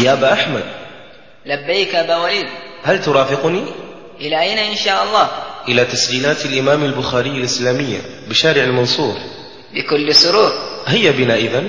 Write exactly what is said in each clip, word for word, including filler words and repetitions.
يا أبا أحمد. لبيك أبا وليد. هل ترافقني؟ إلى أين إن شاء الله؟ إلى تسجيلات الإمام البخاري الإسلامية بشارع المنصور. بكل سرور. هيا بنا إذن.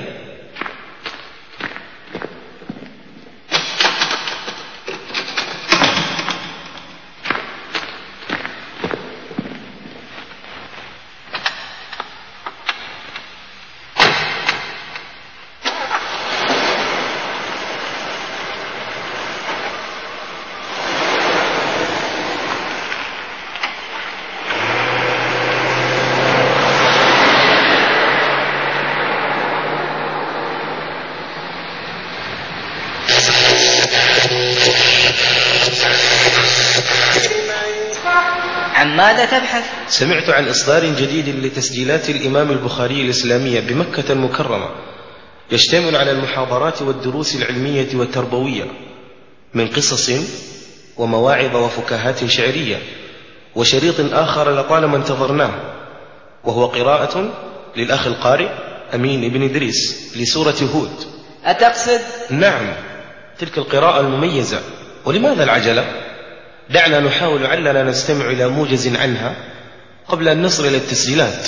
عن ماذا تبحث؟ سمعت عن إصدار جديد لتسجيلات الإمام البخاري الإسلامية بمكة المكرمة، يشتمل على المحاضرات والدروس العلمية والتربوية من قصص ومواعظ وفكاهات شعرية، وشريط آخر لطالما انتظرناه، وهو قراءة للأخ القارئ أمين بن إدريس لسورة هود. أتقصد؟ نعم، تلك القراءة المميزة. ولماذا العجلة؟ دعنا نحاول علنا نستمع إلى موجز عنها قبل أن نصل إلى التسجيلات.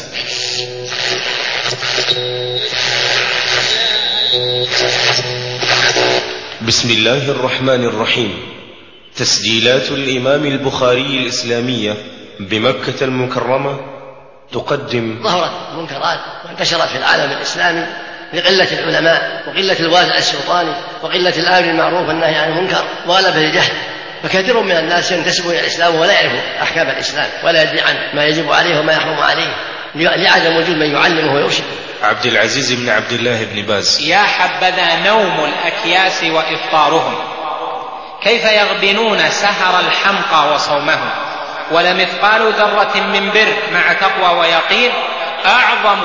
بسم الله الرحمن الرحيم. تسجيلات الإمام البخاري الإسلامية بمكة المكرمة تقدم. ظهرت منكرات وانتشرت في العالم الإسلامي لقلة العلماء وقلة الوازع السلطاني وقلة الأمر بالمعروف والنهي عن المنكر وغلبة الجهل، فكثير من الناس ينتسب إلى الإسلام ولا يعرف أحكام الإسلام ولا يدري عن ما يجب عليه وما يحرم عليه لعدم وجود من يعلمه ويرشده. عبد العزيز بن عبد الله بن باز. يا حبذا نوم الأكياس وإفطارهم، كيف يغبنون سهر الحمقى وصومهم، ولمثقال ذرة من بر مع تقوى ويقين أعظم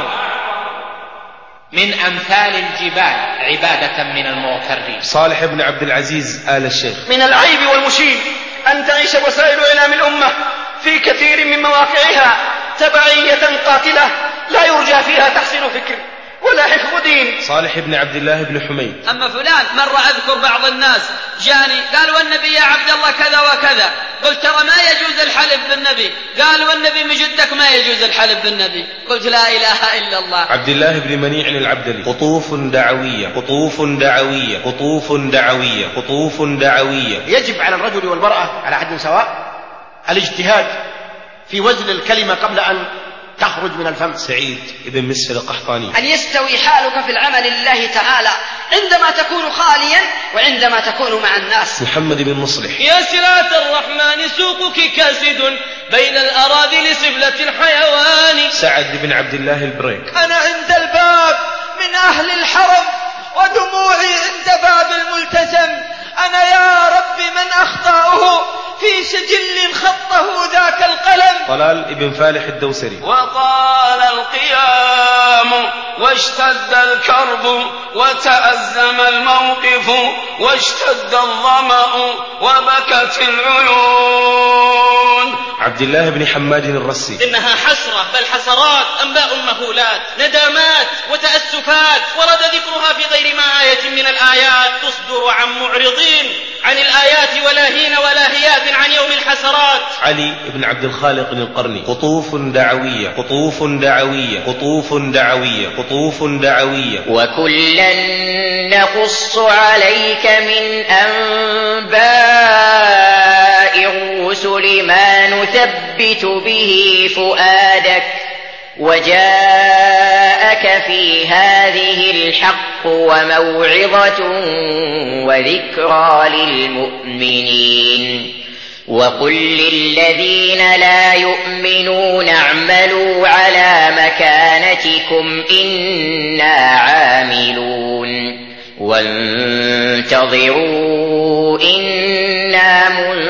من أمثال الجبال عبادة من المغترين. صالح بن عبد العزيز آل الشيخ. من العيب والمشين أن تعيش وسائل إعلام الأمة في كثير من مواقعها تبعية قاتلة لا يرجى فيها تحسين فكر ولا حفظ دين. صالح بن عبد الله بن حميد. أما فلان مرة أذكر بعض الناس جاني قال والنبي يا عبد الله كذا وكذا، قلت ترى ما يجوز الحلف بالنبي، قال والنبي من جدك ما يجوز الحلف بالنبي، قلت لا إله إلا الله. عبد الله بن منيع العبدلي. قطوف دعوية قطوف دعوية قطوف دعوية قطوف دعوية. يجب على الرجل والمرأة على حد سواء الاجتهاد في وزن الكلمة قبل أن تخرج من الفم. سعيد ابن مسفر القحطاني. أن يستوي حالك في العمل لله تعالى عندما تكون خاليا وعندما تكون مع الناس. محمد بن مصلح. يا سلعة الرحمن سوقك كاسد بين الأراذل سبلة الحيوان. سعد بن عبد الله البريك. أنا عند الباب من أهل الحرم ودموعي عند باب الملتزم، أنا يا رب من أخطأه في سجل خطه ذاك القلم. طلال ابن فالح الدوسري. وطال القيام واشتد الكرب وتأزم الموقف واشتد الظمأ وبكت العيون. عبد الله بن حماد الرسي. إنها حسرة بل حسرات أنباء مهولات ندامات وتأسفات ورد ذكرها في غير ما آية من الآيات تصدر عن معرضين عن الآيات ولاهين ولاهيات عن يوم الحسرات. علي بن عبد الخالق القرني. قطوف دعوية قطوف دعوية قطوف دعوية قطوف دعوية. وكلا نقص عليك من أنباء الرسل ما نثبت به فؤادك وجاءك في هذه الحق وموعظة وذكرى للمؤمنين. وقل للذين لا يؤمنون اعملوا على مكانتكم إنا عاملون وانتظروا إنا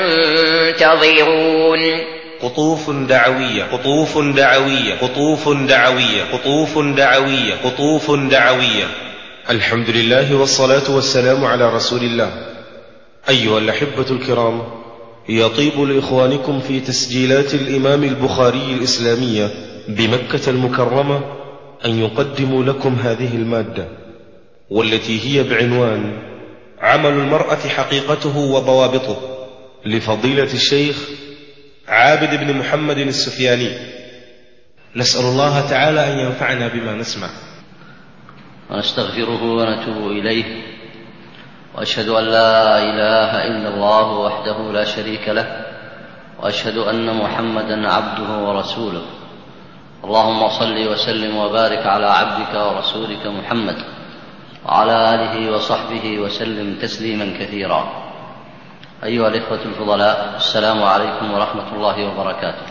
منتظرون. قطوف دعوية قطوف دعوية قطوف دعوية قطوف دعوية قطوف دعوية. الحمد لله والصلاة والسلام على رسول الله. أيها الأحبة الكرام، يطيب لإخوانكم في تسجيلات الإمام البخاري الإسلامية بمكة المكرمة أن يقدموا لكم هذه المادة، والتي هي بعنوان عمل المرأة حقيقته وضوابطه، لفضيلة الشيخ عابد بن محمد السفياني. نسأل الله تعالى أن ينفعنا بما نسمع. ونستغفره ونتوب إليه، وأشهد أن لا إله إلا الله وحده لا شريك له، وأشهد أن محمدا عبده ورسوله. اللهم صل وسلم وبارك على عبدك ورسولك محمد وعلى آله وصحبه وسلم تسليما كثيرا. أيها الإخوة الفضلاء، السلام عليكم ورحمة الله وبركاته.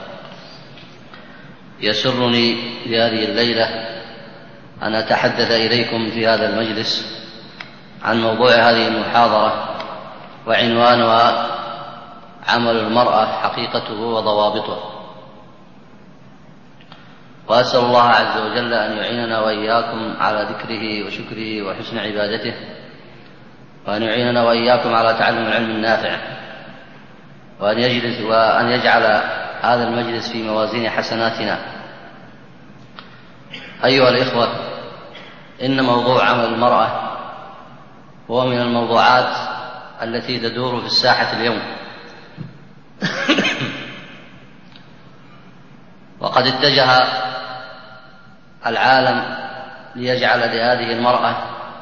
يسرني في هذه الليلة أن أتحدث إليكم في هذا المجلس عن موضوع هذه المحاضرة، وعنوانها عمل المرأة حقيقته وضوابطه. وأسأل الله عز وجل أن يعيننا وإياكم على ذكره وشكره وحسن عبادته، وأن يعيننا وإياكم على تعلم العلم النافع، وأن يجلس وأن يجعل هذا المجلس في موازين حسناتنا. أيها الإخوة، إن موضوع عمل المرأة هو من الموضوعات التي تدور في الساحة اليوم، وقد اتجه العالم ليجعل لهذه المرأة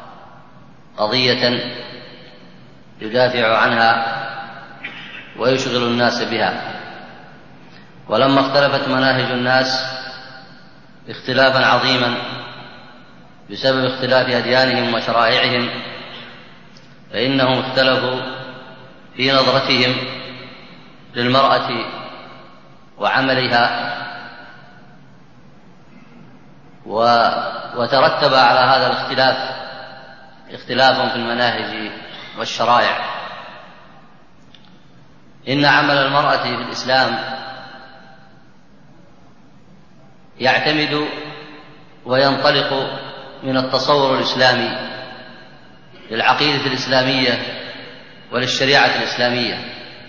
قضية يدافع عنها ويشغل الناس بها. ولما اختلفت مناهج الناس اختلافا عظيما بسبب اختلاف أديانهم وشرائعهم، فإنهم اختلفوا في نظرتهم للمرأة وعملها، وترتب على هذا الاختلاف اختلاف في المناهج والشرائع. إن عمل المرأة في الإسلام يعتمد وينطلق من التصور الإسلامي للعقيدة الإسلامية وللشريعة الإسلامية،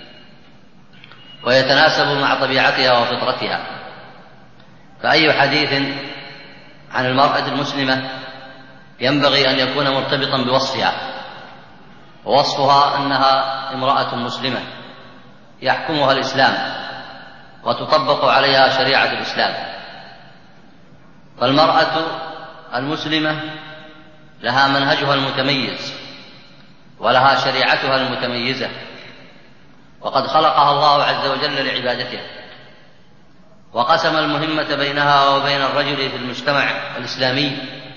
ويتناسب مع طبيعتها وفطرتها. فأي حديث عن المرأة المسلمة ينبغي أن يكون مرتبطا بوصفها، ووصفها أنها امرأة مسلمة يحكمها الإسلام وتطبق عليها شريعة الإسلام. فالمرأة المسلمة لها منهجها المتميز ولها شريعتها المتميزة، وقد خلقها الله عز وجل لعبادته، وقسم المهمة بينها وبين الرجل في المجتمع الإسلامي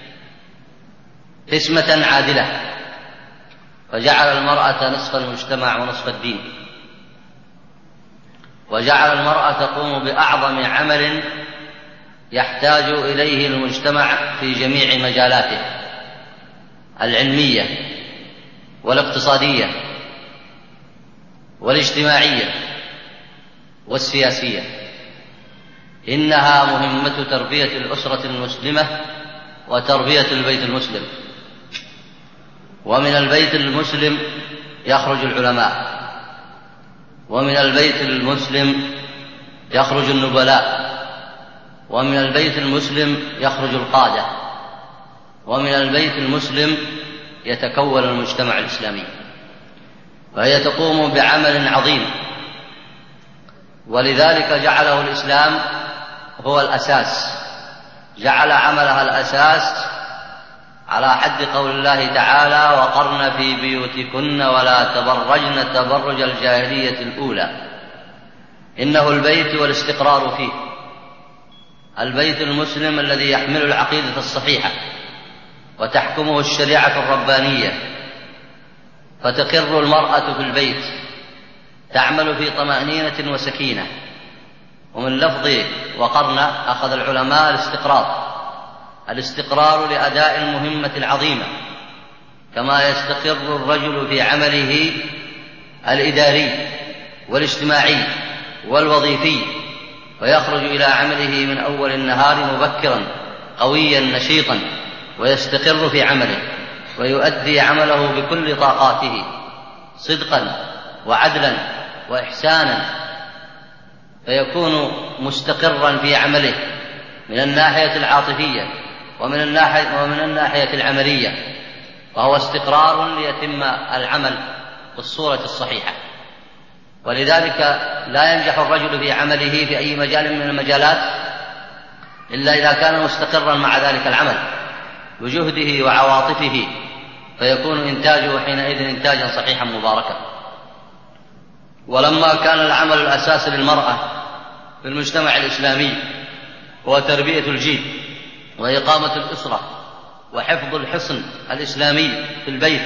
قسمة عادلة، فجعل المرأة نصف المجتمع ونصف الدين، وجعل المرأة تقوم بأعظم عمل يحتاج إليه المجتمع في جميع مجالاته العلمية والاقتصادية والاجتماعية والسياسية. إنها مهمة تربية الأسرة المسلمة وتربية البيت المسلم. ومن البيت المسلم يخرج العلماء، ومن البيت المسلم يخرج النبلاء، ومن البيت المسلم يخرج القادة، ومن البيت المسلم يتكون المجتمع الإسلامي. فهي تقوم بعمل عظيم، ولذلك جعله الإسلام هو الأساس، جعل عملها الأساس على حد قول الله تعالى: وقرن في بيوتكن ولا تبرجن تبرج الجاهلية الأولى. إنه البيت والاستقرار فيه، البيت المسلم الذي يحمل العقيدة الصحيحة وتحكمه الشريعة الربانية، فتقر المرأة في البيت تعمل في طمأنينة وسكينة. ومن لفظ وقرن أخذ العلماء الاستقرار الاستقرار لأداء المهمة العظيمة، كما يستقر الرجل في عمله الإداري والاجتماعي والوظيفي، ويخرج إلى عمله من أول النهار مبكرا قويا نشيطا، ويستقر في عمله ويؤدي عمله بكل طاقاته صدقا وعدلا وإحسانا، فيكون مستقرا في عمله من الناحية العاطفية ومن الناحية, ومن الناحية العملية. وهو استقرار ليتم العمل بالصورة الصحيحة. ولذلك لا ينجح الرجل في عمله في أي مجال من المجالات إلا إذا كان مستقرا مع ذلك العمل بجهده وعواطفه، فيكون إنتاجه حينئذ إنتاجا صحيحا مباركا. ولما كان العمل الأساس للمرأة في المجتمع الإسلامي هو تربية الجيل وإقامة الأسرة وحفظ الحصن الإسلامي في البيت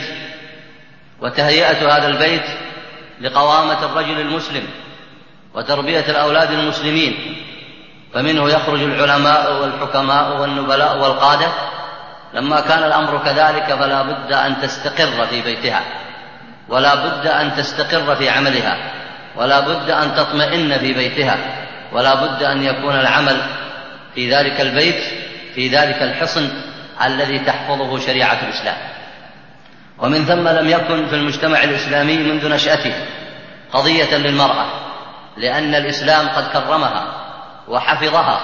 وتهيئة هذا البيت لقوامة الرجل المسلم وتربية الأولاد المسلمين، فمنه يخرج العلماء والحكماء والنبلاء والقادة. لما كان الأمر كذلك فلا بد أن تستقر في بيتها، ولا بد أن تستقر في عملها، ولا بد أن تطمئن في بيتها، ولا بد أن يكون العمل في ذلك البيت في ذلك الحصن الذي تحفظه شريعة الإسلام. ومن ثم لم يكن في المجتمع الإسلامي منذ نشأته قضية للمرأة، لأن الإسلام قد كرمها وحفظها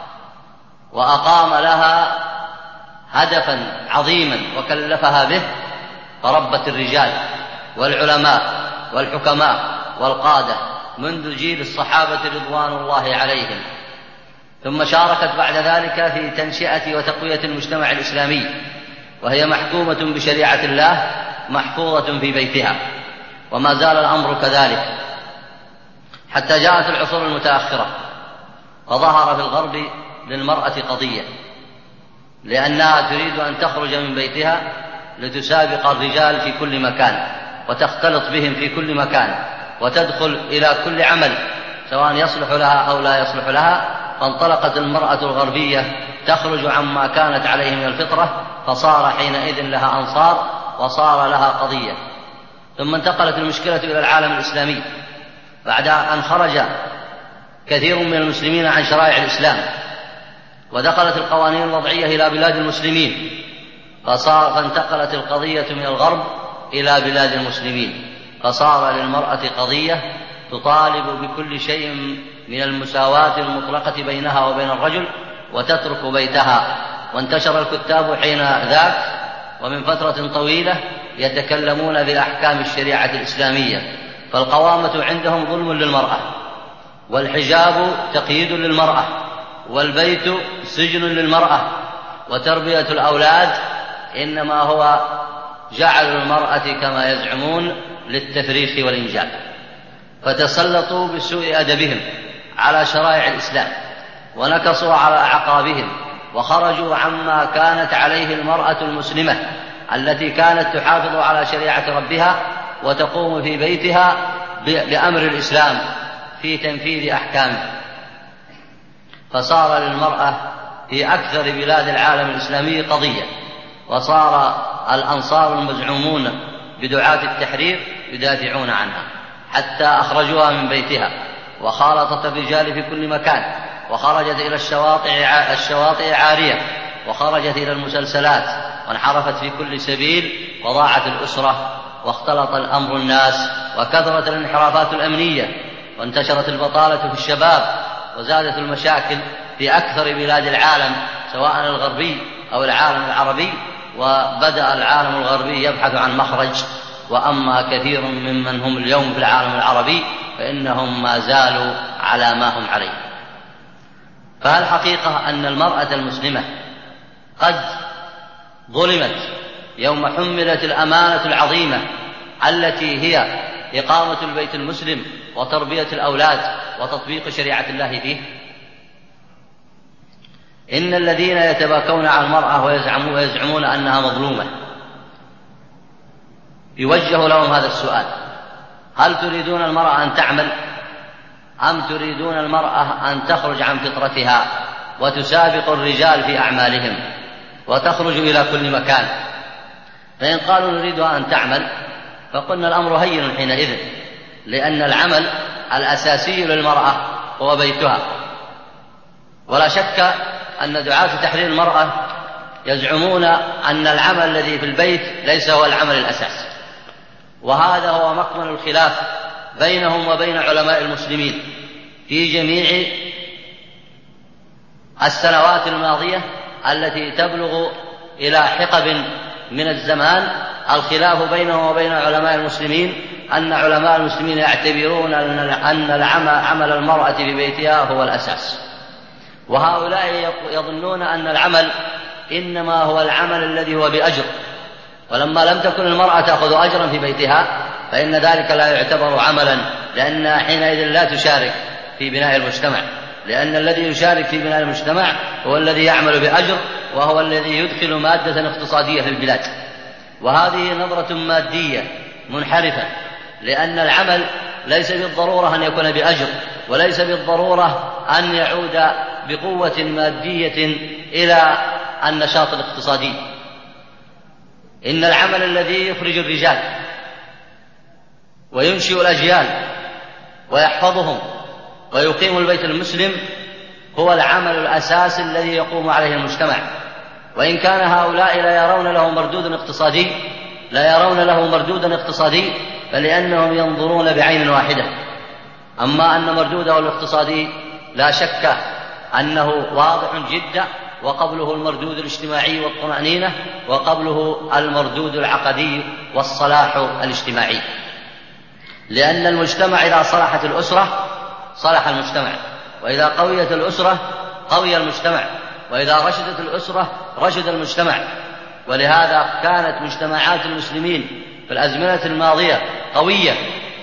وأقام لها هدفا عظيما وكلفها به، فربت الرجال والعلماء والحكماء والقادة منذ جيل الصحابة رضوان الله عليهم، ثم شاركت بعد ذلك في تنشئة وتقوية المجتمع الإسلامي، وهي محكومة بشريعة الله محفوظة في بيتها. وما زال الأمر كذلك حتى جاءت العصور المتأخرة، فظهر في الغرب للمرأة قضية، لأنها تريد أن تخرج من بيتها لتسابق الرجال في كل مكان وتختلط بهم في كل مكان وتدخل إلى كل عمل سواء يصلح لها أو لا يصلح لها. فانطلقت المرأة الغربية تخرج عما كانت عليه من الفطرة، فصار حينئذ لها أنصار وصار لها قضية. ثم انتقلت المشكلة إلى العالم الإسلامي بعد أن خرج كثير من المسلمين عن شرائع الإسلام، ودخلت القوانين الوضعية إلى بلاد المسلمين، فصار فانتقلت القضية من الغرب إلى بلاد المسلمين، فصار للمرأة قضية تطالب بكل شيء من المساواة المطلقة بينها وبين الرجل وتترك بيتها. وانتشر الكتاب حين ذاك ومن فترة طويلة يتكلمون بأحكام الشريعة الإسلامية، فالقوامة عندهم ظلم للمرأة، والحجاب تقييد للمرأة، والبيت سجن للمرأة، وتربية الأولاد إنما هو جعل المرأة كما يزعمون للتفريخ والإنجاب، فتسلطوا بسوء أدبهم على شرائع الإسلام ونكصوا على أعقابهم، وخرجوا عما كانت عليه المرأة المسلمة التي كانت تحافظ على شريعة ربها وتقوم في بيتها بأمر الإسلام في تنفيذ أحكامه. فصار للمرأة في أكثر بلاد العالم الإسلامي قضية، وصار الأنصار المزعومون بدعاة التحرير يدافعون عنها حتى أخرجوها من بيتها، وخالطت الرجال في كل مكان، وخرجت إلى الشواطئ الشواطئ عارية، وخرجت إلى المسلسلات، وانحرفت في كل سبيل، وضاعت الأسرة، واختلط الأمر الناس، وكثرت الانحرافات الأمنية، وانتشرت البطالة في الشباب، وزادت المشاكل في أكثر بلاد العالم سواء الغربي أو العالم العربي. وبدأ العالم الغربي يبحث عن مخرج، وأما كثير ممن هم اليوم في العالم العربي فإنهم ما زالوا على ما هم عليه. فالحقيقة أن المرأة المسلمة قد ظلمت يوم حملت الأمانة العظيمة التي هي إقامة البيت المسلم وتربية الأولاد وتطبيق شريعة الله فيه. إن الذين يتباكون على المرأة ويزعمون أنها مظلومة يوجه لهم هذا السؤال: هل تريدون المرأة أن تعمل، أم تريدون المرأة أن تخرج عن فطرتها وتسابق الرجال في أعمالهم وتخرج إلى كل مكان؟ فإن قالوا نريدها أن تعمل فقلنا الأمر هين حينئذ، لأن العمل الأساسي للمرأة هو بيتها. ولا شك أن دعاة تحرير المرأة يزعمون أن العمل الذي في البيت ليس هو العمل الأساسي، وهذا هو مكمن الخلاف بينهم وبين علماء المسلمين في جميع السنوات الماضية التي تبلغ إلى حقب من الزمان الخلاف بينه وبين علماء المسلمين أن علماء المسلمين يعتبرون أن عمل المرأة في بيتها هو الأساس، وهؤلاء يظنون أن العمل إنما هو العمل الذي هو بأجر، ولما لم تكن المرأة تأخذ أجرا في بيتها فإن ذلك لا يعتبر عملا، لأنها حينئذ لا تشارك في بناء المجتمع، لأن الذي يشارك في بناء المجتمع هو الذي يعمل بأجر، وهو الذي يدخل مادة اقتصادية في البلاد. وهذه نظرة مادية منحرفة، لأن العمل ليس بالضرورة أن يكون بأجر، وليس بالضرورة أن يعود بقوة مادية إلى النشاط الاقتصادي. إن العمل الذي يخرج الرجال وينشئ الأجيال ويحفظهم ويقيم البيت المسلم هو العمل الأساسي الذي يقوم عليه المجتمع. وإن كان هؤلاء لا يرون له مردود اقتصادي لا يرون له مردودا اقتصادي فلأنهم ينظرون بعين واحدة. أما أن مردوده الاقتصادي لا شك أنه واضح جدا، وقبله المردود الاجتماعي والطمأنينة، وقبله المردود العقدي والصلاح الاجتماعي. لأن المجتمع إذا صلحت الأسرة صلح المجتمع، وإذا قويت الأسرة قوي المجتمع، وإذا رشدت الأسرة رشد المجتمع. ولهذا كانت مجتمعات المسلمين في الأزمنة الماضية قوية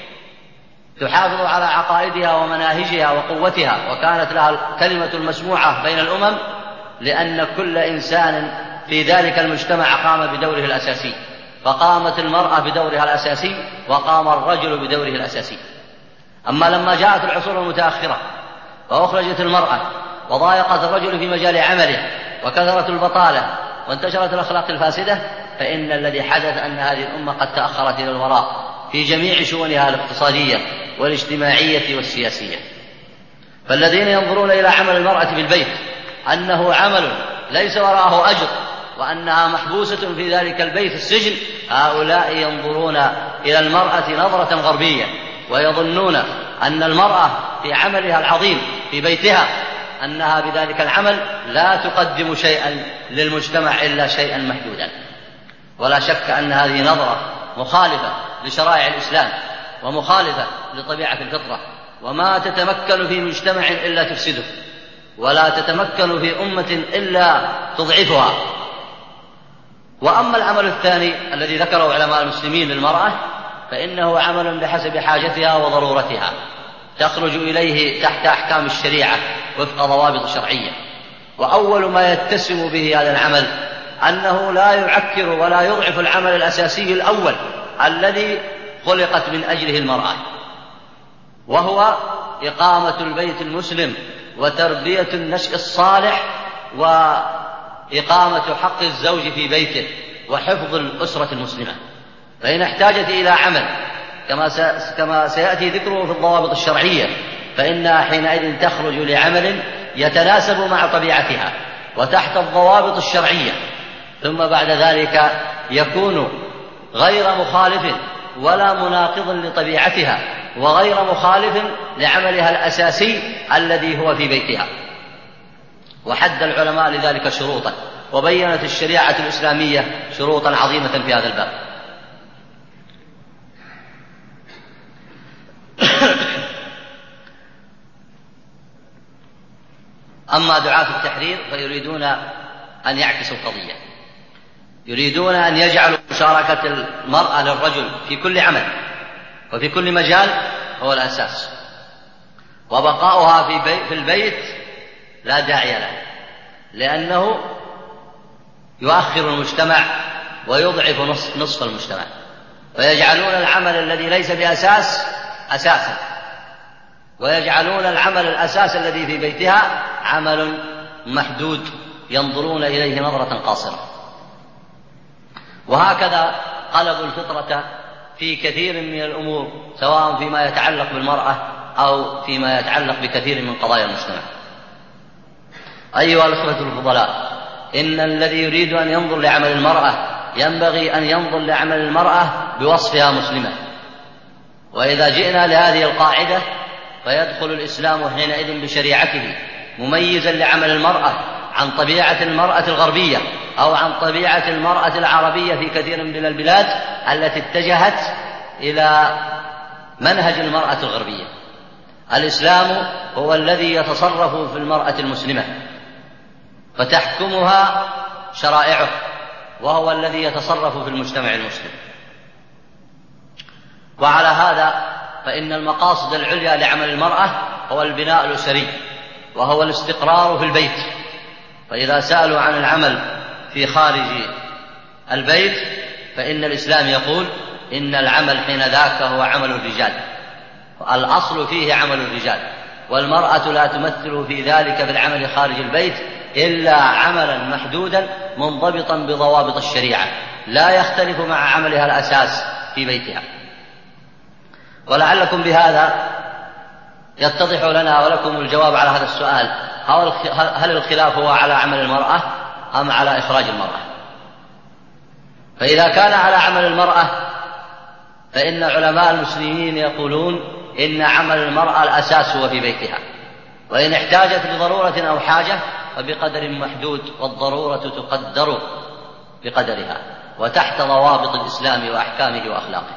تحافظ على عقائدها ومناهجها وقوتها، وكانت لها الكلمة المسموعة بين الأمم، لأن كل إنسان في ذلك المجتمع قام بدوره الأساسي، فقامت المرأة بدورها الأساسي وقام الرجل بدوره الأساسي. أما لما جاءت العصور المتأخرة وأخرجت المرأة وضايقت الرجل في مجال عمله وكثرت البطالة وانتشرت الأخلاق الفاسدة، فإن الذي حدث أن هذه الأمة قد تأخرت إلى الوراء في جميع شؤونها الاقتصادية والاجتماعية والسياسية. فالذين ينظرون إلى عمل المرأة في البيت أنه عمل ليس وراءه أجر وأنها محبوسة في ذلك البيت السجن، هؤلاء ينظرون إلى المرأة نظرة غربية، ويظنون أن المرأة في عملها العظيم في بيتها أنها بذلك العمل لا تقدم شيئا للمجتمع إلا شيئا محدودا. ولا شك أن هذه نظرة مخالفة لشرائع الإسلام ومخالفة لطبيعة الفطرة، وما تتمكن في مجتمع إلا تفسده، ولا تتمكن في أمة إلا تضعفها. وأما العمل الثاني الذي ذكره علماء المسلمين للمرأة فإنه عمل بحسب حاجتها وضرورتها، تخرج إليه تحت أحكام الشريعة وفق ضوابط شرعية. وأول ما يتسم به هذا العمل أنه لا يعكر ولا يضعف العمل الأساسي الأول الذي خلقت من أجله المرأة، وهو إقامة البيت المسلم وتربية النشء الصالح وإقامة حق الزوج في بيته وحفظ الأسرة المسلمة. فإن احتاجت إلى عمل كما سيأتي ذكره في الضوابط الشرعية فإنها حينئذ تخرج لعمل يتناسب مع طبيعتها وتحت الضوابط الشرعية، ثم بعد ذلك يكون غير مخالف ولا مناقض لطبيعتها وغير مخالف لعملها الأساسي الذي هو في بيتها. وحد العلماء لذلك شروطا، وبينت الشريعة الإسلامية شروطا عظيمة في هذا الباب. أما دعاة التحرير فيريدون أن يعكسوا القضية، يريدون أن يجعلوا مشاركة المرأة للرجل في كل عمل وفي كل مجال هو الأساس، وبقاؤها في, بي في البيت لا داعي له، لأنه يؤخر المجتمع ويضعف نصف المجتمع، فيجعلون العمل الذي ليس بأساس أساسا، ويجعلون العمل الأساس الذي في بيتها عمل محدود ينظرون إليه نظرة قاصرة. وهكذا قلبوا الفطرة في كثير من الأمور، سواء فيما يتعلق بالمرأة أو فيما يتعلق بكثير من قضايا المجتمع. أيها الأخوة الفضلاء، إن الذي يريد أن ينظر لعمل المرأة ينبغي أن ينظر لعمل المرأة بوصفها مسلمة. وإذا جئنا لهذه القاعدة فيدخل الإسلام حينئذ بشريعته مميزا لعمل المرأة عن طبيعة المرأة الغربية أو عن طبيعة المرأة العربية في كثير من البلاد التي اتجهت إلى منهج المرأة الغربية. الإسلام هو الذي يتصرف في المرأة المسلمة فتحكمها شرائعه، وهو الذي يتصرف في المجتمع المسلم. وعلى هذا فإن المقاصد العليا لعمل المرأة هو البناء الأسري، وهو الاستقرار في البيت. فإذا سألوا عن العمل في خارج البيت فإن الإسلام يقول إن العمل حين ذاك هو عمل الرجال، الأصل فيه عمل الرجال، والمرأة لا تمثل في ذلك بالعمل خارج البيت إلا عملا محدودا منضبطا بضوابط الشريعة لا يختلف مع عملها الأساس في بيتها. ولعلكم بهذا يتضح لنا ولكم الجواب على هذا السؤال: هل الخلاف هو على عمل المرأة أم على إخراج المرأة؟ فإذا كان على عمل المرأة فإن علماء المسلمين يقولون إن عمل المرأة الأساس هو في بيتها، وإن احتاجت لضرورة أو حاجة فبقدر محدود، والضرورة تقدر بقدرها وتحت ضوابط الإسلام وأحكامه وأخلاقه.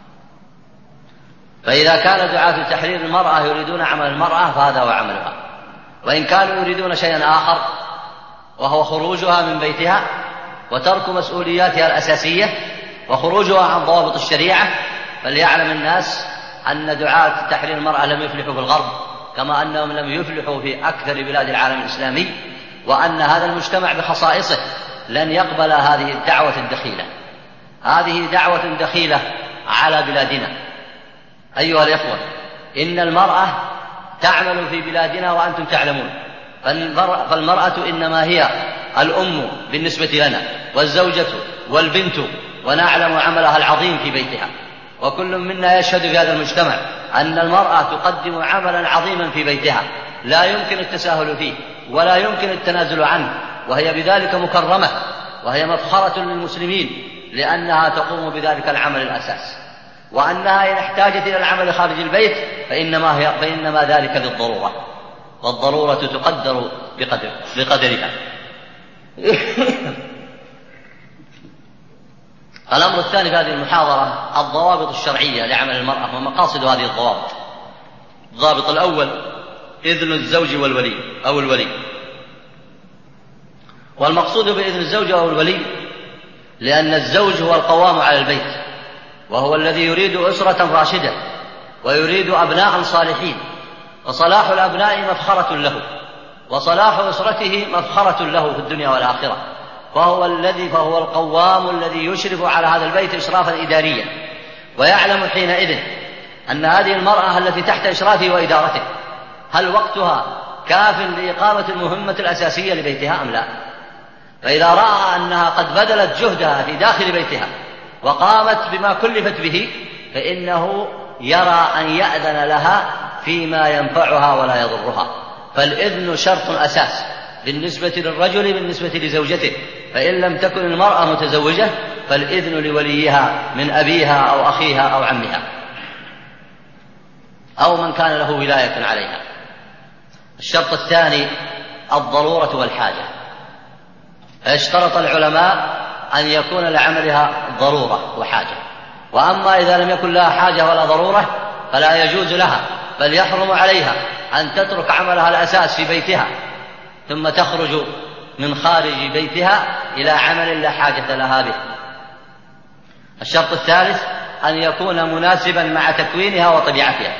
فإذا كان دعاة تحرير المرأة يريدون عمل المرأة فهذا هو عملها، وإن كانوا يريدون شيئا آخر وهو خروجها من بيتها وترك مسؤولياتها الأساسية وخروجها عن ضوابط الشريعة، فليعلم الناس أن دعاة تحرير المرأة لم يفلحوا في الغرب كما أنهم لم يفلحوا في أكثر بلاد العالم الإسلامي، وأن هذا المجتمع بخصائصه لن يقبل هذه الدعوة الدخيلة. هذه دعوة دخيلة على بلادنا. أيها الإخوة، إن المرأة تعمل في بلادنا وأنتم تعلمون، فالمرأة إنما هي الأم بالنسبة لنا والزوجة والبنت، ونعلم عملها العظيم في بيتها. وكل منا يشهد في هذا المجتمع أن المرأة تقدم عملا عظيما في بيتها لا يمكن التساهل فيه ولا يمكن التنازل عنه، وهي بذلك مكرمة، وهي مفخرة للمسلمين لأنها تقوم بذلك العمل الأساس، وأنها إن احتاجت إلى العمل خارج البيت فإنما, هي فإنما ذلك للضرورة، والضرورة تقدر بقدر بقدرها. الأمر الثاني في هذه المحاضرة الضوابط الشرعية لعمل المرأة ومقاصد هذه الضوابط. الضابط الأول إذن الزوج والولي أو الولي، والمقصود بإذن الزوج أو الولي لأن الزوج هو القوام على البيت، وهو الذي يريد أسرة راشدة ويريد أبناء صالحين، وصلاح الأبناء مفخرة له، وصلاح أسرته مفخرة له في الدنيا والآخرة، فهو الذي فهو القوام الذي يشرف على هذا البيت إشرافا إداريا، ويعلم حينئذ أن هذه المرأة التي تحت إشرافه وإدارته هل وقتها كاف لإقامة المهمة الأساسية لبيتها أم لا. فإذا رأى أنها قد بذلت جهدها في داخل بيتها وقامت بما كلفت به فإنه يرى أن يأذن لها فيما ينفعها ولا يضرها. فالإذن شرط أساس بالنسبة للرجل بالنسبة لزوجته، فإن لم تكن المرأة متزوجة فالإذن لوليها من أبيها أو أخيها أو عمها أو من كان له ولاية عليها. الشرط الثاني الضرورة والحاجة. اشترط العلماء أن يكون لعملها ضرورة وحاجة، وأما إذا لم يكن لها حاجة ولا ضرورة فلا يجوز لها، بل يحرم عليها أن تترك عملها الأساس في بيتها ثم تخرج من خارج بيتها إلى عمل لا حاجة لها به. الشرط الثالث أن يكون مناسبا مع تكوينها وطبيعتها.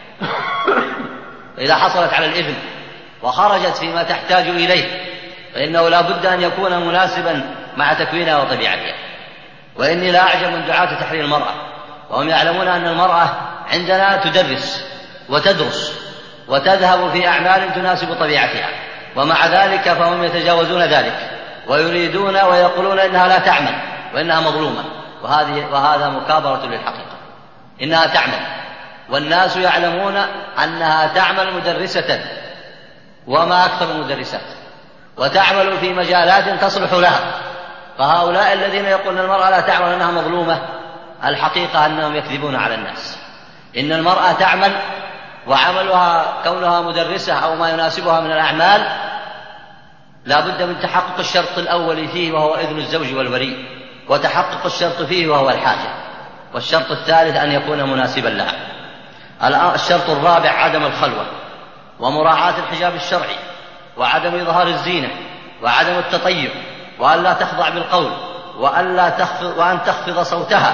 فإذا حصلت على الإذن وخرجت فيما تحتاج إليه فإنه لا بد أن يكون مناسبا مع تكوينها وطبيعتها. وإني لا أعجب من دعاة تحرير المرأة، وهم يعلمون أن المرأة عندنا تدرس وتدرس وتذهب في أعمال تناسب طبيعتها، ومع ذلك فهم يتجاوزون ذلك ويريدون ويقولون إنها لا تعمل وإنها مظلومة، وهذه وهذا مكابرة للحقيقة. إنها تعمل، والناس يعلمون أنها تعمل مدرسة وما أكثر المدرسات، وتعمل في مجالات تصلح لها. فهؤلاء الذين يقولون المرأة لا تعمل أنها مظلومة الحقيقة أنهم يكذبون على الناس. إن المرأة تعمل، وعملها كونها مدرسة أو ما يناسبها من الأعمال لا بد من تحقق الشرط الأول فيه وهو إذن الزوج والولي، وتحقق الشرط فيه وهو الحاجة، والشرط الثالث أن يكون مناسبا لها. الشرط الرابع عدم الخلوة، ومراعاة الحجاب الشرعي، وعدم إظهار الزينة، وعدم التطيب، وأن لا تخضع بالقول، وأن لا تخفض وأن تخفض صوتها.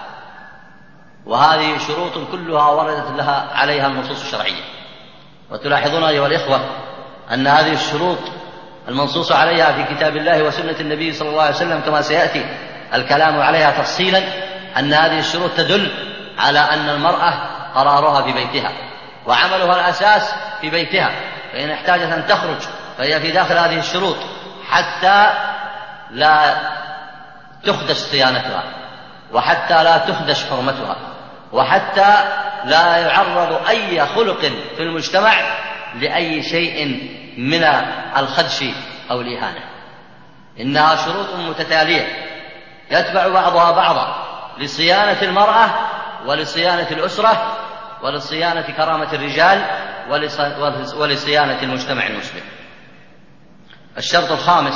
وهذه شروط كلها وردت لها عليها النصوص الشرعية. وتلاحظون أيها الإخوة أن هذه الشروط المنصوص عليها في كتاب الله وسنة النبي صلى الله عليه وسلم كما سيأتي الكلام عليها تفصيلا، أن هذه الشروط تدل على أن المرأة قرارها في بيتها وعملها الأساس في بيتها، فإن احتاجت أن تخرج فهي في داخل هذه الشروط حتى لا تخدش صيانتها، وحتى لا تخدش حرمتها، وحتى لا يعرض أي خلق في المجتمع لأي شيء من الخدش أو الإهانة. إنها شروط متتالية يتبع بعضها بعضا لصيانة المرأة ولصيانة الأسرة ولصيانة كرامة الرجال ولصيانة المجتمع المسلم. الشرط الخامس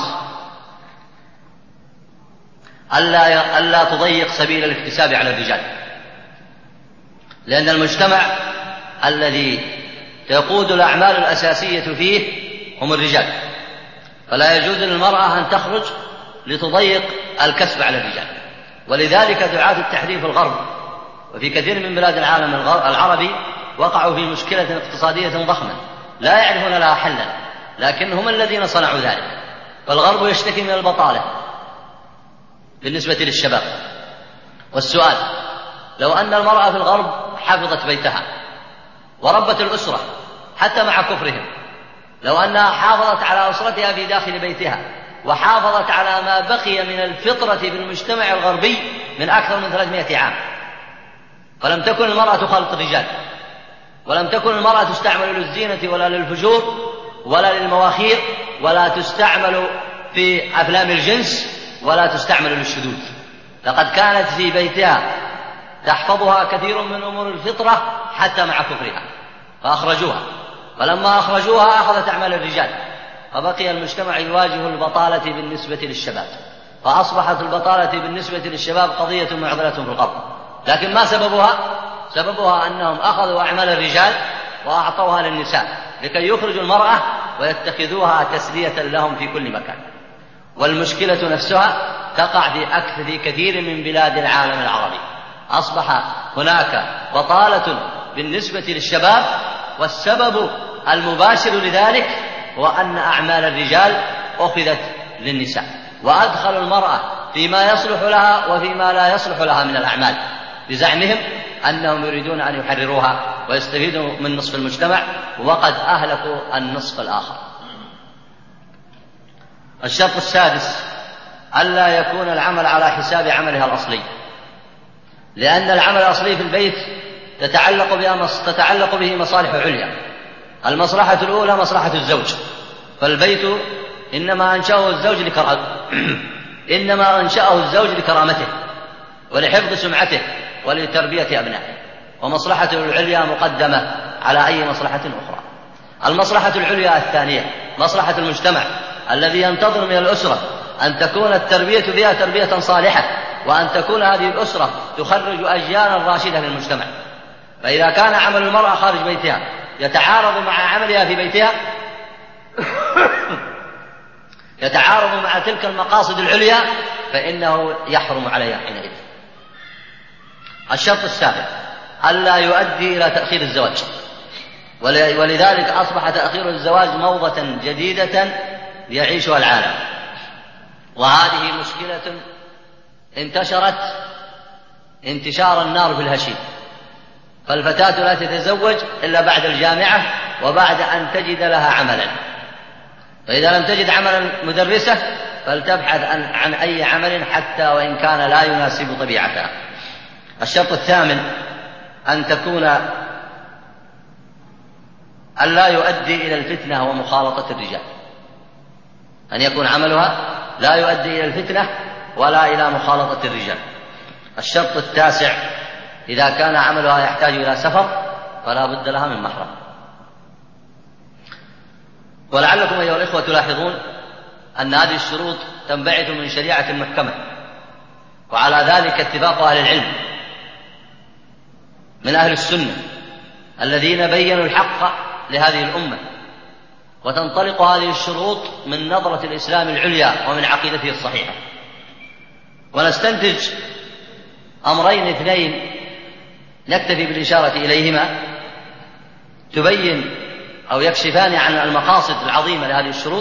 ألا, ألا تضيق سبيل الاكتساب على الرجال، لأن المجتمع الذي تقود الأعمال الأساسية فيه هم الرجال، فلا يجوز للمرأة أن تخرج لتضيق الكسب على الرجال. ولذلك دعاة التحريف في الغرب وفي كثير من بلاد العالم العربي وقعوا في مشكلة اقتصادية ضخمة لا يعرفون لها حلا، لكن هم الذين صنعوا ذلك. فالغرب يشتكي من البطالة بالنسبة للشباب. والسؤال: لو أن المرأة في الغرب حفظت بيتها وربت الأسرة حتى مع كفرهم، لو أنها حافظت على أسرتها في داخل بيتها وحافظت على ما بقي من الفطرة في المجتمع الغربي من أكثر من ثلاثمائة عام، فلم تكن المرأة تخالط الرجال، ولم تكن المرأة تستعمل للزينة ولا للفجور ولا للمواخير، ولا تستعمل في أفلام الجنس، ولا تستعمل للشذوذ، لقد كانت في بيتها تحفظها كثير من أمور الفطرة حتى مع كفرها، فأخرجوها. فلما أخرجوها أخذت أعمال الرجال، فبقي المجتمع يواجه البطالة بالنسبة للشباب، فأصبحت البطالة بالنسبة للشباب قضية معضلة في الغرب. لكن ما سببها؟ سببها أنهم أخذوا أعمال الرجال وأعطوها للنساء لكي يخرجوا المرأة ويتخذوها تسلية لهم في كل مكان. والمشكلة نفسها تقع في أكثر في كثير من بلاد العالم العربي. أصبح هناك بطالة بالنسبة للشباب، والسبب المباشر لذلك هو أن أعمال الرجال أخذت للنساء، وأدخلوا المرأة فيما يصلح لها وفيما لا يصلح لها من الأعمال، بزعمهم أنهم يريدون أن يحرروها ويستفيدوا من نصف المجتمع، وقد أهلكوا النصف الآخر. الشرط السادس ألا يكون العمل على حساب عملها الأصلي، لأن العمل الأصلي في البيت تتعلق بها تتعلق به مصالح عليا. المصلحة الأولى مصلحة الزوج، فالبيت إنما أنشأه الزوج لكرامته إنما أنشأه الزوج لكرامته ولحفظ سمعته ولتربية أبنائه، ومصلحة العليا مقدمة على أي مصلحة أخرى. المصلحة العليا الثانية مصلحة المجتمع الذي ينتظر من الأسرة أن تكون التربية فيها تربية صالحة، وأن تكون هذه الأسرة تخرج أجيالا راشدة للمجتمع. فإذا كان عمل المرأة خارج بيتها يتعارض مع عملها في بيتها يتعارض مع تلك المقاصد العليا، فإنه يحرم عليها حينئذ. الشرط السابع ألا يؤدي إلى تأخير الزواج، ولذلك أصبح تأخير الزواج موضة جديدة يعيشها العالم، وهذه مشكلة انتشرت انتشار النار في الهشيم. فالفتاة لا تتزوج إلا بعد الجامعة وبعد أن تجد لها عملا، فإذا لم تجد عملا مدرسة فلتبحث عن أي عمل حتى وإن كان لا يناسب طبيعتها. الشرط الثامن أن تكون أن لا يؤدي إلى الفتنة ومخالطة الرجال، أن يكون عملها لا يؤدي إلى الفتنة ولا إلى مخالطة الرجال. الشرط التاسع إذا كان عملها يحتاج إلى سفر فلا بد لها من محرم. ولعلكم أيها الإخوة تلاحظون أن هذه الشروط تنبعث من شريعة محكمة، وعلى ذلك اتفاق أهل العلم من أهل السنة الذين بينوا الحق لهذه الأمة، وتنطلق هذه الشروط من نظرة الإسلام العليا ومن عقيدته الصحيحة. ونستنتج أمرين اثنين نكتفي بالإشارة إليهما تبين أو يكشفان عن المقاصد العظيمة لهذه الشروط.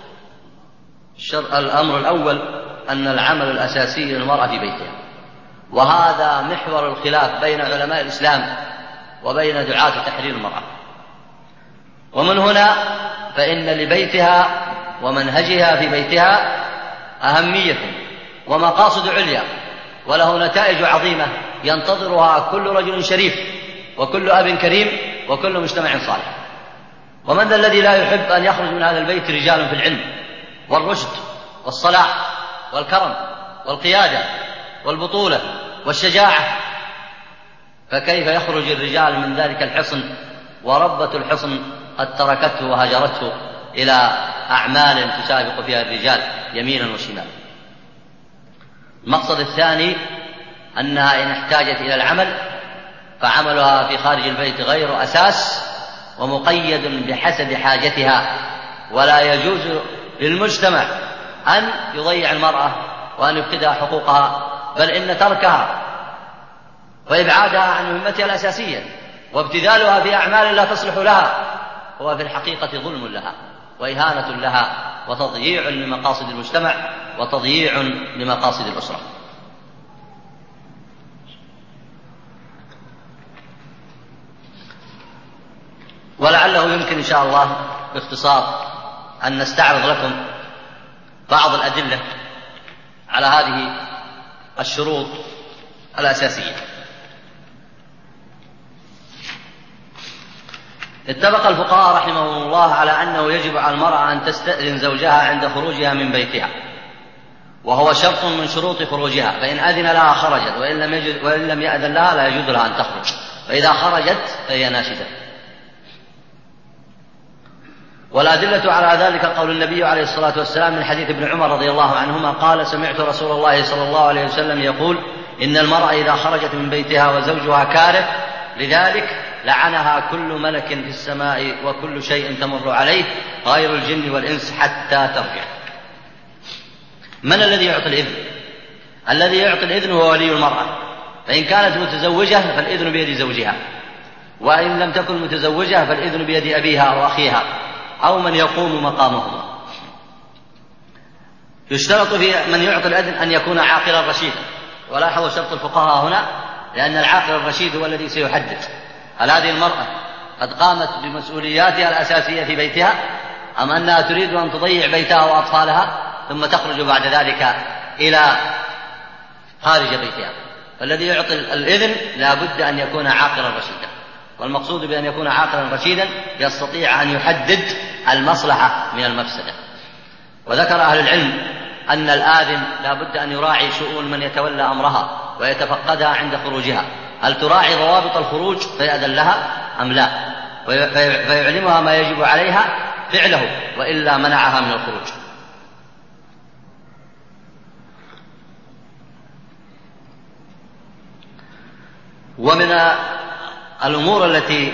الأمر الأول أن العمل الأساسي للمرأة في بيتها، وهذا محور الخلاف بين علماء الإسلام وبين دعاة تحرير المرأة. ومن هنا فإن لبيتها ومنهجها في بيتها أهمية ومقاصد عليا، وله نتائج عظيمة ينتظرها كل رجل شريف وكل أب كريم وكل مجتمع صالح. ومن ذا الذي لا يحب أن يخرج من هذا البيت رجال في العلم والرشد والصلاح والكرم والقيادة والبطولة والشجاعة؟ فكيف يخرج الرجال من ذلك الحصن وربة الحصن قد تركته وهجرته إلى أعمال تسابق فيها الرجال يمينا وشمالا؟ المقصد الثاني أنها إن احتاجت إلى العمل فعملها في خارج البيت غير أساس ومقيد بحسب حاجتها، ولا يجوز للمجتمع أن يضيع المرأة وأن يفقدها حقوقها، بل إن تركها وإبعادها عن مهمتها الأساسية وابتذالها في أعمال لا تصلح لها هو في الحقيقة ظلم لها وإهانة لها وتضييع لمقاصد المجتمع وتضييع لمقاصد الأسرة. ولعله يمكن إن شاء الله باختصار أن نستعرض لكم بعض الأدلة على هذه الشروط الأساسية. اتفق الفقهاء رحمهم الله على أنه يجب على المرأة أن تستأذن زوجها عند خروجها من بيتها، وهو شرط من شروط خروجها، فإن أذن لها خرجت، وإن لم, يجد وإن لم يأذن لها لا يجوز لها أن تخرج، فإذا خرجت فهي ناشدة. والأدلة على ذلك قول النبي عليه الصلاة والسلام من حديث ابن عمر رضي الله عنهما قال: سمعت رسول الله صلى الله عليه وسلم يقول: إن المرأة إذا خرجت من بيتها وزوجها كاره لذلك لعنها كل ملك في السماء وكل شيء تمر عليه غير الجن والإنس حتى ترجع. من الذي يعطي الإذن؟ الذي يعطي الإذن هو ولي المرأة، فإن كانت متزوجة فالإذن بيد زوجها، وإن لم تكن متزوجة فالإذن بيد أبيها وأخيها أو من يقوم مقامهما. يشترط في من يعطي الإذن أن يكون عاقلا رشيدا، ولاحظوا شرط الفقهاء هنا، لأن العاقل الرشيد هو الذي سيحدد هل هذه المرأة قد قامت بمسؤولياتها الأساسية في بيتها أم أنها تريد أن تضيع بيتها وأطفالها ثم تخرج بعد ذلك إلى خارج بيتها. فالذي يعطي الإذن لا بد أن يكون عاقلا رشيدا، والمقصود بأن يكون عاقلا رشيدا يستطيع أن يحدد المصلحة من المفسدة. وذكر أهل العلم أن الآذن لا بد أن يراعي شؤون من يتولى أمرها ويتفقدها عند خروجها، هل تراعي ضوابط الخروج فيأذن لها أم لا، فيعلمها ما يجب عليها فعله وإلا منعها من الخروج. ومن الأمور التي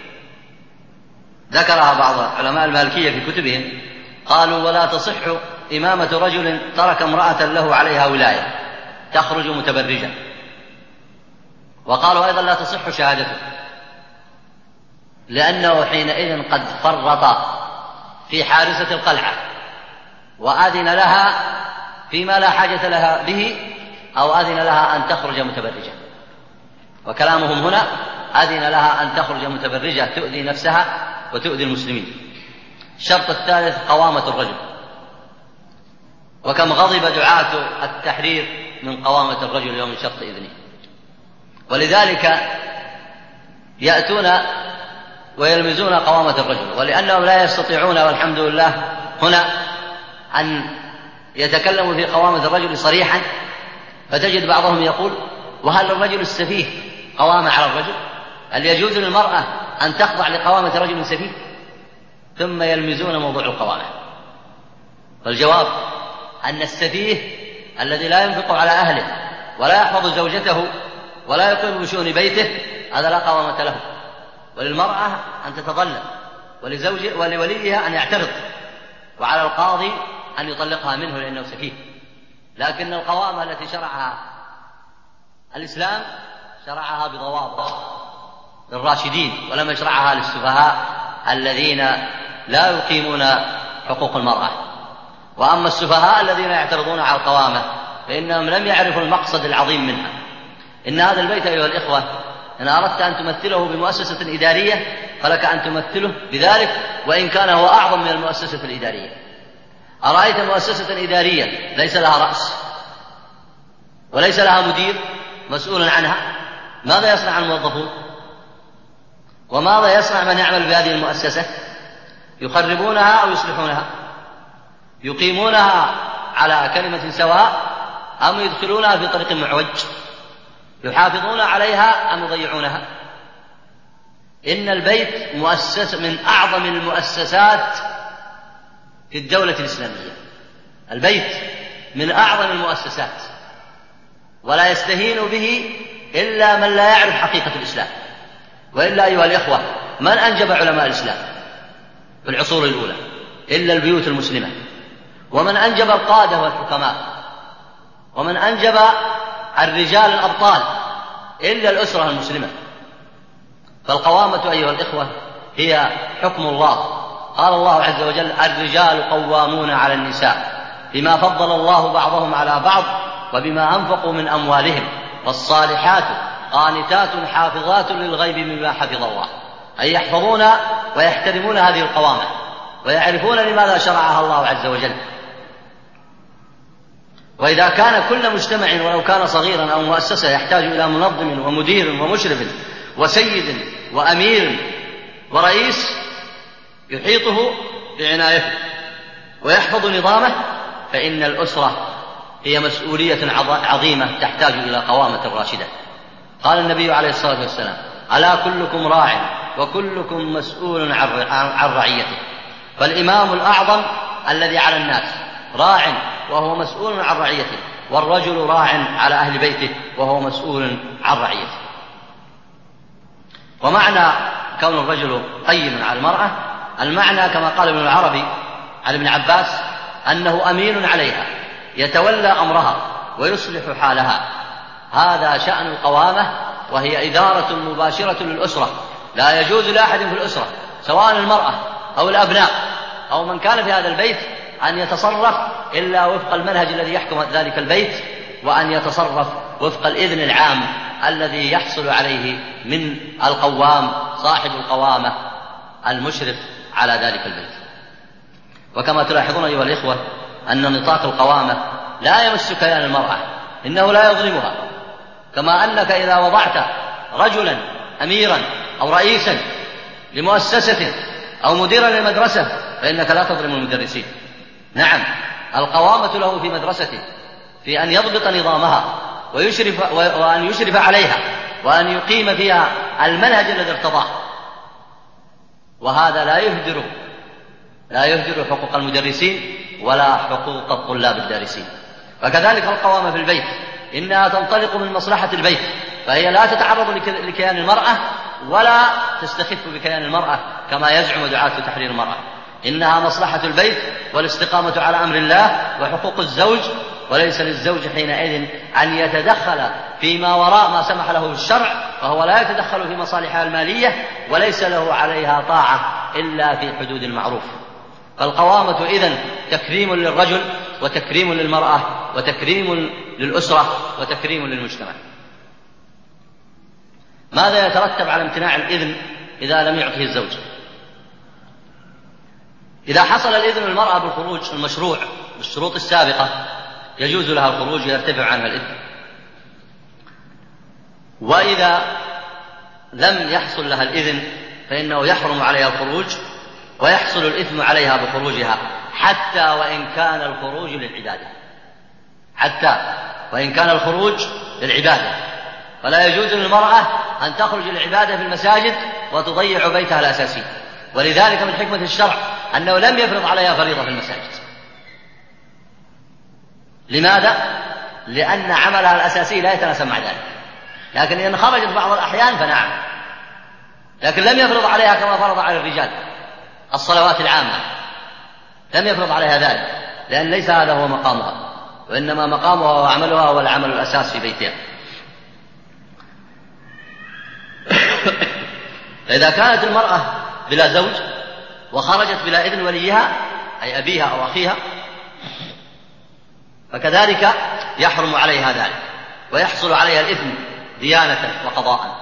ذكرها بعض علماء المالكية في كتبهم قالوا: ولا تصح إمامة رجل ترك امرأة له عليها ولاية تخرج متبرجة. وقالوا أيضا لا تصح شهادته، لأنه حينئذ قد فرط في حارسة القلعة وأذن لها فيما لا حاجة لها به، أو أذن لها أن تخرج متبرجة. وكلامهم هنا أذن لها أن تخرج متبرجة تؤذي نفسها وتؤذي المسلمين. الشرط الثالث قوامة الرجل، وكم غضب دعاة التحرير من قوامة الرجل يوم شرط إذنه، ولذلك يأتون ويلمزون قوامة الرجل، ولأنهم لا يستطيعون والحمد لله هنا أن يتكلموا في قوامة الرجل صريحا، فتجد بعضهم يقول: وهل الرجل السفيه قوامة على الرجل؟ هل يجوز للمرأة أن تخضع لقوامة رجل سفيه؟ ثم يلمزون موضوع القوامة. فالجواب أن السفيه الذي لا ينفق على أهله ولا يحفظ زوجته ولا يقوم بشؤون بيته هذا لا قوامة له، وللمرأة أن تتظلم، ولزوج ولوليها أن يعترض، وعلى القاضي أن يطلقها منه لأنه سفيه. لكن القوامة التي شرعها الإسلام شرعها بضوابط للراشدين، ولم يشرعها للسفهاء الذين لا يقيمون حقوق المرأة. وأما السفهاء الذين يعترضون على القوامة فإنهم لم يعرفوا المقصد العظيم منها. إن هذا البيت أيها الإخوة إن أردت أن تمثله بمؤسسة إدارية فلك أن تمثله بذلك، وإن كان هو أعظم من المؤسسة الإدارية. أرأيت مؤسسة إدارية ليس لها رأس وليس لها مدير مسؤول عنها، ماذا يصنع الموظفون؟ وماذا يصنع من يعمل بهذه المؤسسة؟ يخربونها أو يصلحونها؟ يقيمونها على كلمة سواء أم يدخلونها في طريق معوج؟ يحافظون عليها أم يضيعونها؟ إن البيت مؤسسة من أعظم المؤسسات في الدولة الإسلامية. البيت من أعظم المؤسسات، ولا يستهين به إلا من لا يعرف حقيقة الإسلام. وإلا أيها الإخوة من أنجب علماء الإسلام في العصور الأولى إلا البيوت المسلمة، ومن أنجب القادة والحكماء، ومن أنجب الرجال الأبطال إلا الأسرة المسلمة. فالقوامة أيها الإخوة هي حكم الله. قال الله عز وجل: الرجال قوامون على النساء بما فضل الله بعضهم على بعض وبما أنفقوا من أموالهم، فالصالحات قانتات حافظات للغيب بما حفظ الله. أي يحفظون ويحترمون هذه القوامة ويعرفون لماذا شرعها الله عز وجل. وإذا كان كل مجتمع ولو كان صغيرا أو مؤسسة يحتاج إلى منظم ومدير ومشرف وسيد وأمير ورئيس يحيطه بعنايته ويحفظ نظامه، فإن الأسرة هي مسؤولية عظيمة تحتاج إلى قوامة راشدة. قال النبي عليه الصلاة والسلام: ألا كلكم راع وكلكم مسؤول عن رعيته. فالإمام الأعظم الذي على الناس راع وهو مسؤول عن رعيته، والرجل راع على أهل بيته وهو مسؤول عن رعيته. ومعنى كون الرجل قيم على المرأة المعنى كما قال ابن العربي عن ابن عباس أنه أمين عليها يتولى أمرها ويصلح حالها. هذا شأن القوامة، وهي إدارة مباشرة للأسرة. لا يجوز لأحد في الأسرة سواء المرأة أو الأبناء أو من كان في هذا البيت أن يتصرف إلا وفق المنهج الذي يحكم ذلك البيت، وأن يتصرف وفق الإذن العام الذي يحصل عليه من القوام صاحب القوامة المشرف على ذلك البيت. وكما تلاحظون أيها الإخوة أن نطاق القوامة لا يمس كيان المرأة، إنه لا يظلمها، كما أنك إذا وضعت رجلا أميرا أو رئيسا لمؤسسة أو مديرا للمدرسة فإنك لا تظلم المدرسين. نعم، القوامة له في مدرسته في أن يضبط نظامها ويشرف وأن يشرف عليها وأن يقيم فيها المنهج الذي ارتضاه، وهذا لا يهدر لا يهدر حقوق المدرسين ولا حقوق الطلاب الدارسين. وكذلك القوامة في البيت إنها تنطلق من مصلحة البيت، فهي لا تتعرض لكيان المرأة ولا تستخف بكيان المرأة كما يزعم دعاة تحرير المرأة. إنها مصلحة البيت والاستقامة على أمر الله وحقوق الزوج، وليس للزوج حينئذ أن يتدخل فيما وراء ما سمح له الشرع، فهو لا يتدخل في مصالحها المالية وليس له عليها طاعة إلا في حدود المعروف. فالقوامة إذن تكريم للرجل وتكريم للمرأة وتكريم للأسرة وتكريم للمجتمع. ماذا يترتب على امتناع الإذن إذا لم يعطه الزوج؟ إذا حصل الإذن للمرأة بالخروج المشروع بالشروط السابقة يجوز لها الخروج ويرتفع عنها الإثم. وإذا لم يحصل لها الإذن فإنه يحرم عليها الخروج ويحصل الإثم عليها بخروجها، حتى وإن كان الخروج للعبادة حتى وإن كان الخروج للعبادة فلا يجوز للمرأة أن تخرج للعبادة في المساجد وتضيع بيتها الأساسي. ولذلك من حكمة الشرع أنه لم يفرض عليها فريضة في المساجد، لماذا؟ لأن عملها الأساسي لا يتناسب مع ذلك. لكن إن خرجت بعض الأحيان فنعم، لكن لم يفرض عليها كما فرض على الرجال الصلوات العامة، لم يفرض عليها ذلك، لأن ليس هذا هو مقامها، وإنما مقامها وعملها هو العمل الأساس في بيتها. فإذا كانت المرأة بلا زوج وخرجت بلا إذن وليها أي أبيها أو أخيها فكذلك يحرم عليها ذلك، ويحصل عليها الإثم ديانة وقضاء.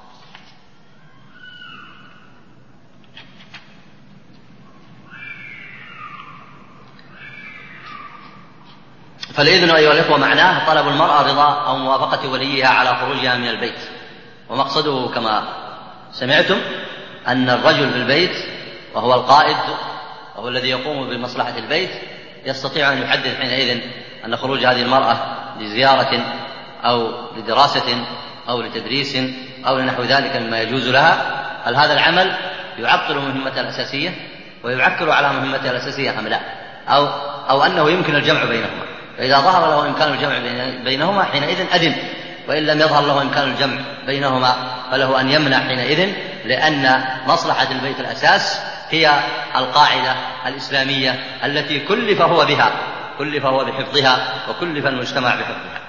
فالإذن أيها الإخوة معناه طلب المرأة رضا أو موافقة وليها على خروجها من البيت، ومقصده كما سمعتم أن الرجل في البيت وهو القائد وهو الذي يقوم بمصلحة البيت يستطيع أن يحدد حينئذ أن خروج هذه المرأة لزيارة أو لدراسة أو لتدريس أو لنحو ذلك مما يجوز لها، هل هذا العمل يعطل مهمتها الأساسية ويعكر على مهمتها الأساسية أم لا، أو, أو أنه يمكن الجمع بينهما. فإذا ظهر له إمكان الجمع بينهما حينئذ أذن، وإن لم يظهر له إمكان الجمع بينهما فله أن يمنع حينئذ، لأن مصلحة البيت الأساس هي القاعدة الإسلامية التي كلف هو بها، كلف هو بحفظها وكلف المجتمع بحفظها.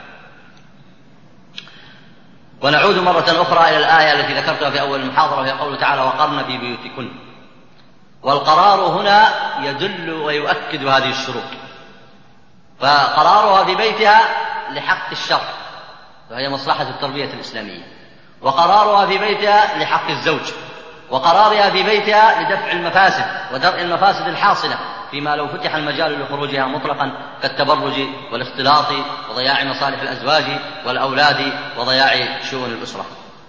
ونعود مرة أخرى إلى الآية التي ذكرتها في أول المحاضرة، وهي قوله تعالى: وقرن في بيوتكن. والقرار هنا يدل ويؤكد هذه الشروط، فقرارها في بيتها لحق الشرع وهي مصلحة التربية الإسلامية، وقرارها في بيتها لحق الزوج، وقرارها في بيتها لدفع المفاسد ودرء المفاسد الحاصلة فيما لو فتح المجال لخروجها مطلقا كالتبرج والاختلاط وضياع مصالح الأزواج والأولاد وضياع شؤون الأسرة.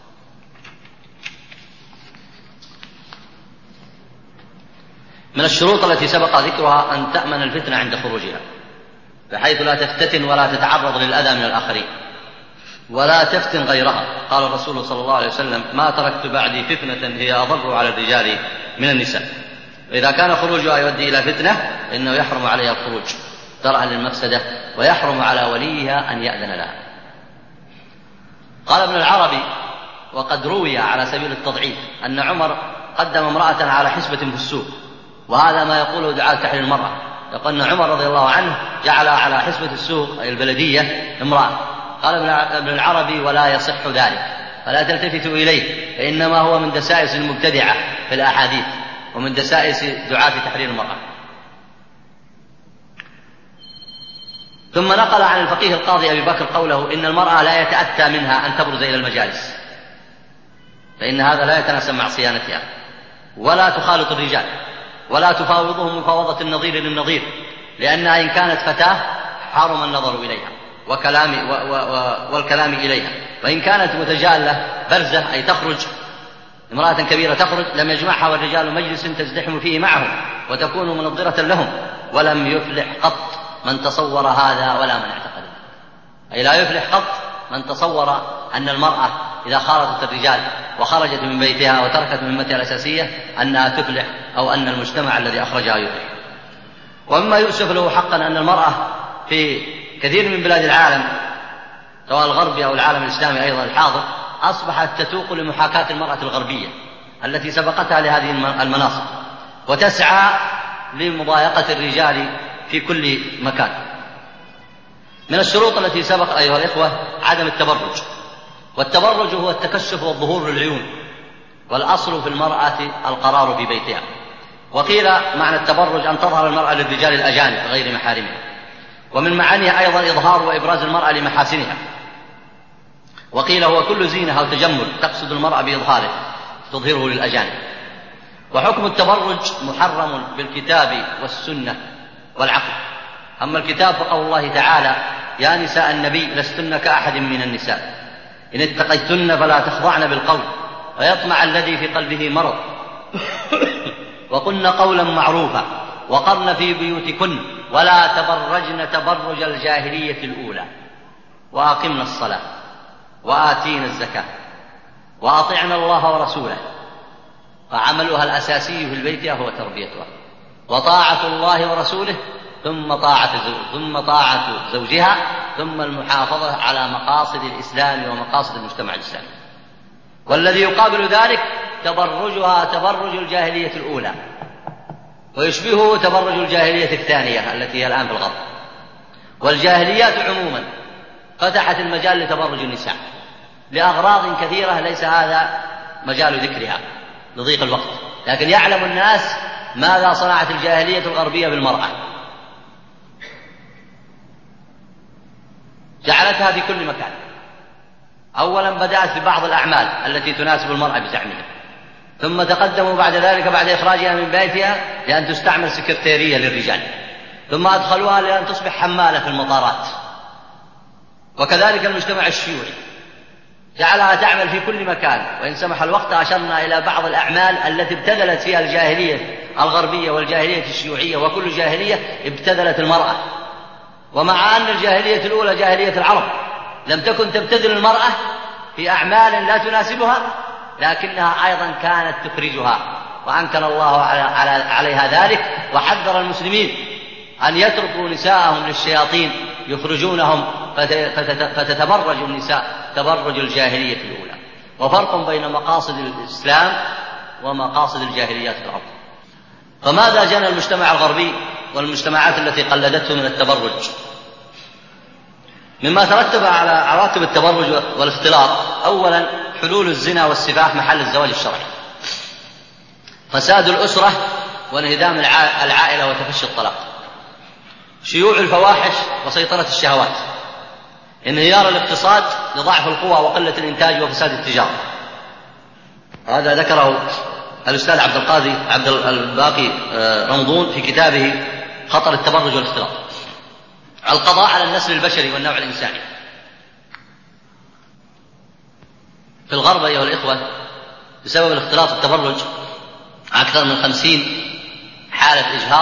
من الشروط التي سبق ذكرها أن تأمن الفتنة عند خروجها، بحيث لا تفتتن ولا تتعرض للأذى من الآخرين ولا تفتن غيرها. قال الرسول صلى الله عليه وسلم: ما تركت بعدي فتنة هي أضر على الرجال من النساء. وإذا كان خروجها يؤدي إلى فتنة إنه يحرم عليها الخروج درءا للمفسدة، ويحرم على وليها أن يأذن لها. قال ابن العربي: وقد روي على سبيل التضعيف أن عمر قدم امرأة على حسبة في السوق، وهذا ما يقوله دعاة تحرير المرأة، يقول أن عمر رضي الله عنه جعل على حسبة السوق أي البلدية امرأة. قال ابن العربي: ولا يصح ذلك، فلا تلتفتوا إليه، فإنما هو من دسائس المبتدعة في الأحاديث ومن دسائس دعاة تحرير المرأة. ثم نقل عن الفقيه القاضي أبي بكر قوله: إن المرأة لا يتأتى منها أن تبرز إلى المجالس، فإن هذا لا يتناسب مع صيانتها، ولا تخالط الرجال، ولا تفاوضهم مفاوضة النظير للنظير، لأنها إن كانت فتاة حرم النظر إليها وكلام و و و والكلام إليها، وإن كانت متجالة برزة أي تخرج امرأة كبيرة تخرج لم يجمعها والرجال مجلس تزدحم فيه معهم وتكون منظرة لهم، ولم يفلح قط من تصور هذا ولا من اعتقد، أي لا يفلح قط من تصور أن المرأة إذا خالطت الرجال وخرجت من بيتها وتركت مهمتها الأساسية أنها تفلح، أو أن المجتمع الذي أخرجها يفلح. ومما يؤسف له حقا أن المرأة في كثير من بلاد العالم سواء الغربي أو العالم الإسلامي أيضا الحاضر أصبحت تتوق لمحاكاة المرأة الغربية التي سبقتها لهذه المناصب، وتسعى لمضايقة الرجال في كل مكان. من الشروط التي سبق أيها الإخوة عدم التبرج، والتبرج هو التكشف والظهور للعيون، والأصل في المرأة القرار في بيتها. وقيل معنى التبرج أن تظهر المرأة للرجال الأجانب غير محارمها، ومن معانيها أيضا إظهار وإبراز المرأة لمحاسنها. وقيل هو كل زينة أو تجمل تقصد المرأة بإظهاره تظهره للأجانب. وحكم التبرج محرم بالكتاب والسنة والعقل. أما الكتاب فقول الله تعالى: يا نساء النبي لستن كأحد من النساء إن اتقيتن فلا تخضعن بالقول فيطمع الذي في قلبه مرض وقلن قولا معروفا وقرن في بيوتكن ولا تبرجن تبرج الجاهلية الأولى وأقمنا الصلاة وآتينا الزكاة وأطعنا الله ورسوله. فعملها الأساسي في البيت هو تربيتها، وطاعة الله ورسوله ثم طاعة ثم طاعة زوجها، ثم المحافظة على مقاصد الإسلام ومقاصد المجتمع الإسلامي. والذي يقابل ذلك تبرجها تبرج الجاهلية الأولى، ويشبهه تبرج الجاهلية الثانية التي هي الآن في الغرب. والجاهليات عموما فتحت المجال لتبرج النساء لأغراض كثيرة ليس هذا مجال ذكرها لضيق الوقت، لكن يعلم الناس ماذا صنعت الجاهلية الغربية بالمرأة. جعلتها في كل مكان. أولا بدأت ببعض الأعمال التي تناسب المرأة بزعمها، ثم تقدموا بعد ذلك بعد إخراجها من بيتها لأن تستعمل سكرتيرية للرجال، ثم أدخلوها لأن تصبح حمالة في المطارات. وكذلك المجتمع الشيوعي جعلها تعمل في كل مكان. وإن سمح الوقت أشرنا إلى بعض الأعمال التي ابتذلت فيها الجاهلية الغربية والجاهلية الشيوعية، وكل جاهلية ابتذلت المرأة. ومع أن الجاهلية الأولى جاهلية العرب لم تكن تبتذل المرأة في أعمال لا تناسبها، لكنها أيضا كانت تخرجها، وأنكر الله عليها ذلك، وحذر المسلمين أن يتركوا نساءهم للشياطين يخرجونهم فتتبرج النساء تبرج الجاهلية الأولى. وفرق بين مقاصد الإسلام ومقاصد الجاهليات الأرض. فماذا جنى المجتمع الغربي والمجتمعات التي قلدته من التبرج؟ مما ترتب على عواقب التبرج والاختلاط: أولا حلول الزنا والسفاح محل الزواج الشرعي، فساد الأسرة وانهدام العائلة وتفشي الطلاق، شيوع الفواحش وسيطرة الشهوات، انهيار الاقتصاد لضعف القوى وقلة الإنتاج وفساد التجارة. هذا ذكره الأستاذ عبد القاضي عبد الباقي رمضون في كتابه خطر التبرج والاختلاط. القضاء على النسل البشري والنوع الإنساني. في الغرب أيها الإخوة بسبب الاختلاط والتبرج أكثر من خمسين حالة إجهاض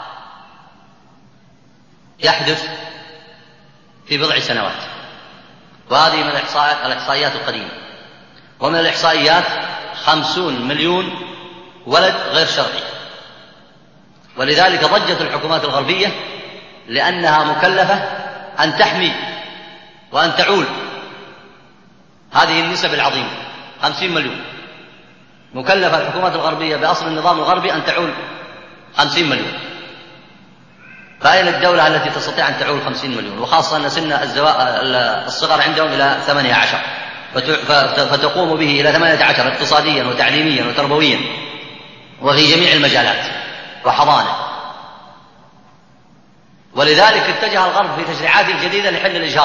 يحدث في بضع سنوات، وهذه من الإحصائيات القديمة. ومن الإحصائيات خمسون مليون ولد غير شرعي. ولذلك ضجت الحكومات الغربية لأنها مكلفة أن تحمي وأن تعول هذه النسب العظيمة. خمسين مليون مكلفة الحكومات الغربية بأصل النظام الغربي أن تعول خمسين مليون. فأين الدولة التي تستطيع أن تعول خمسين مليون؟ وخاصة أن سن الصغر عندهم إلى ثمانية عشر، فتقوم به إلى ثمانية عشر اقتصاديا وتعليميا وتربويا وفي جميع المجالات وحضانة. ولذلك اتجه الغرب في تشريعاته الجديدة لحل الإجهاض،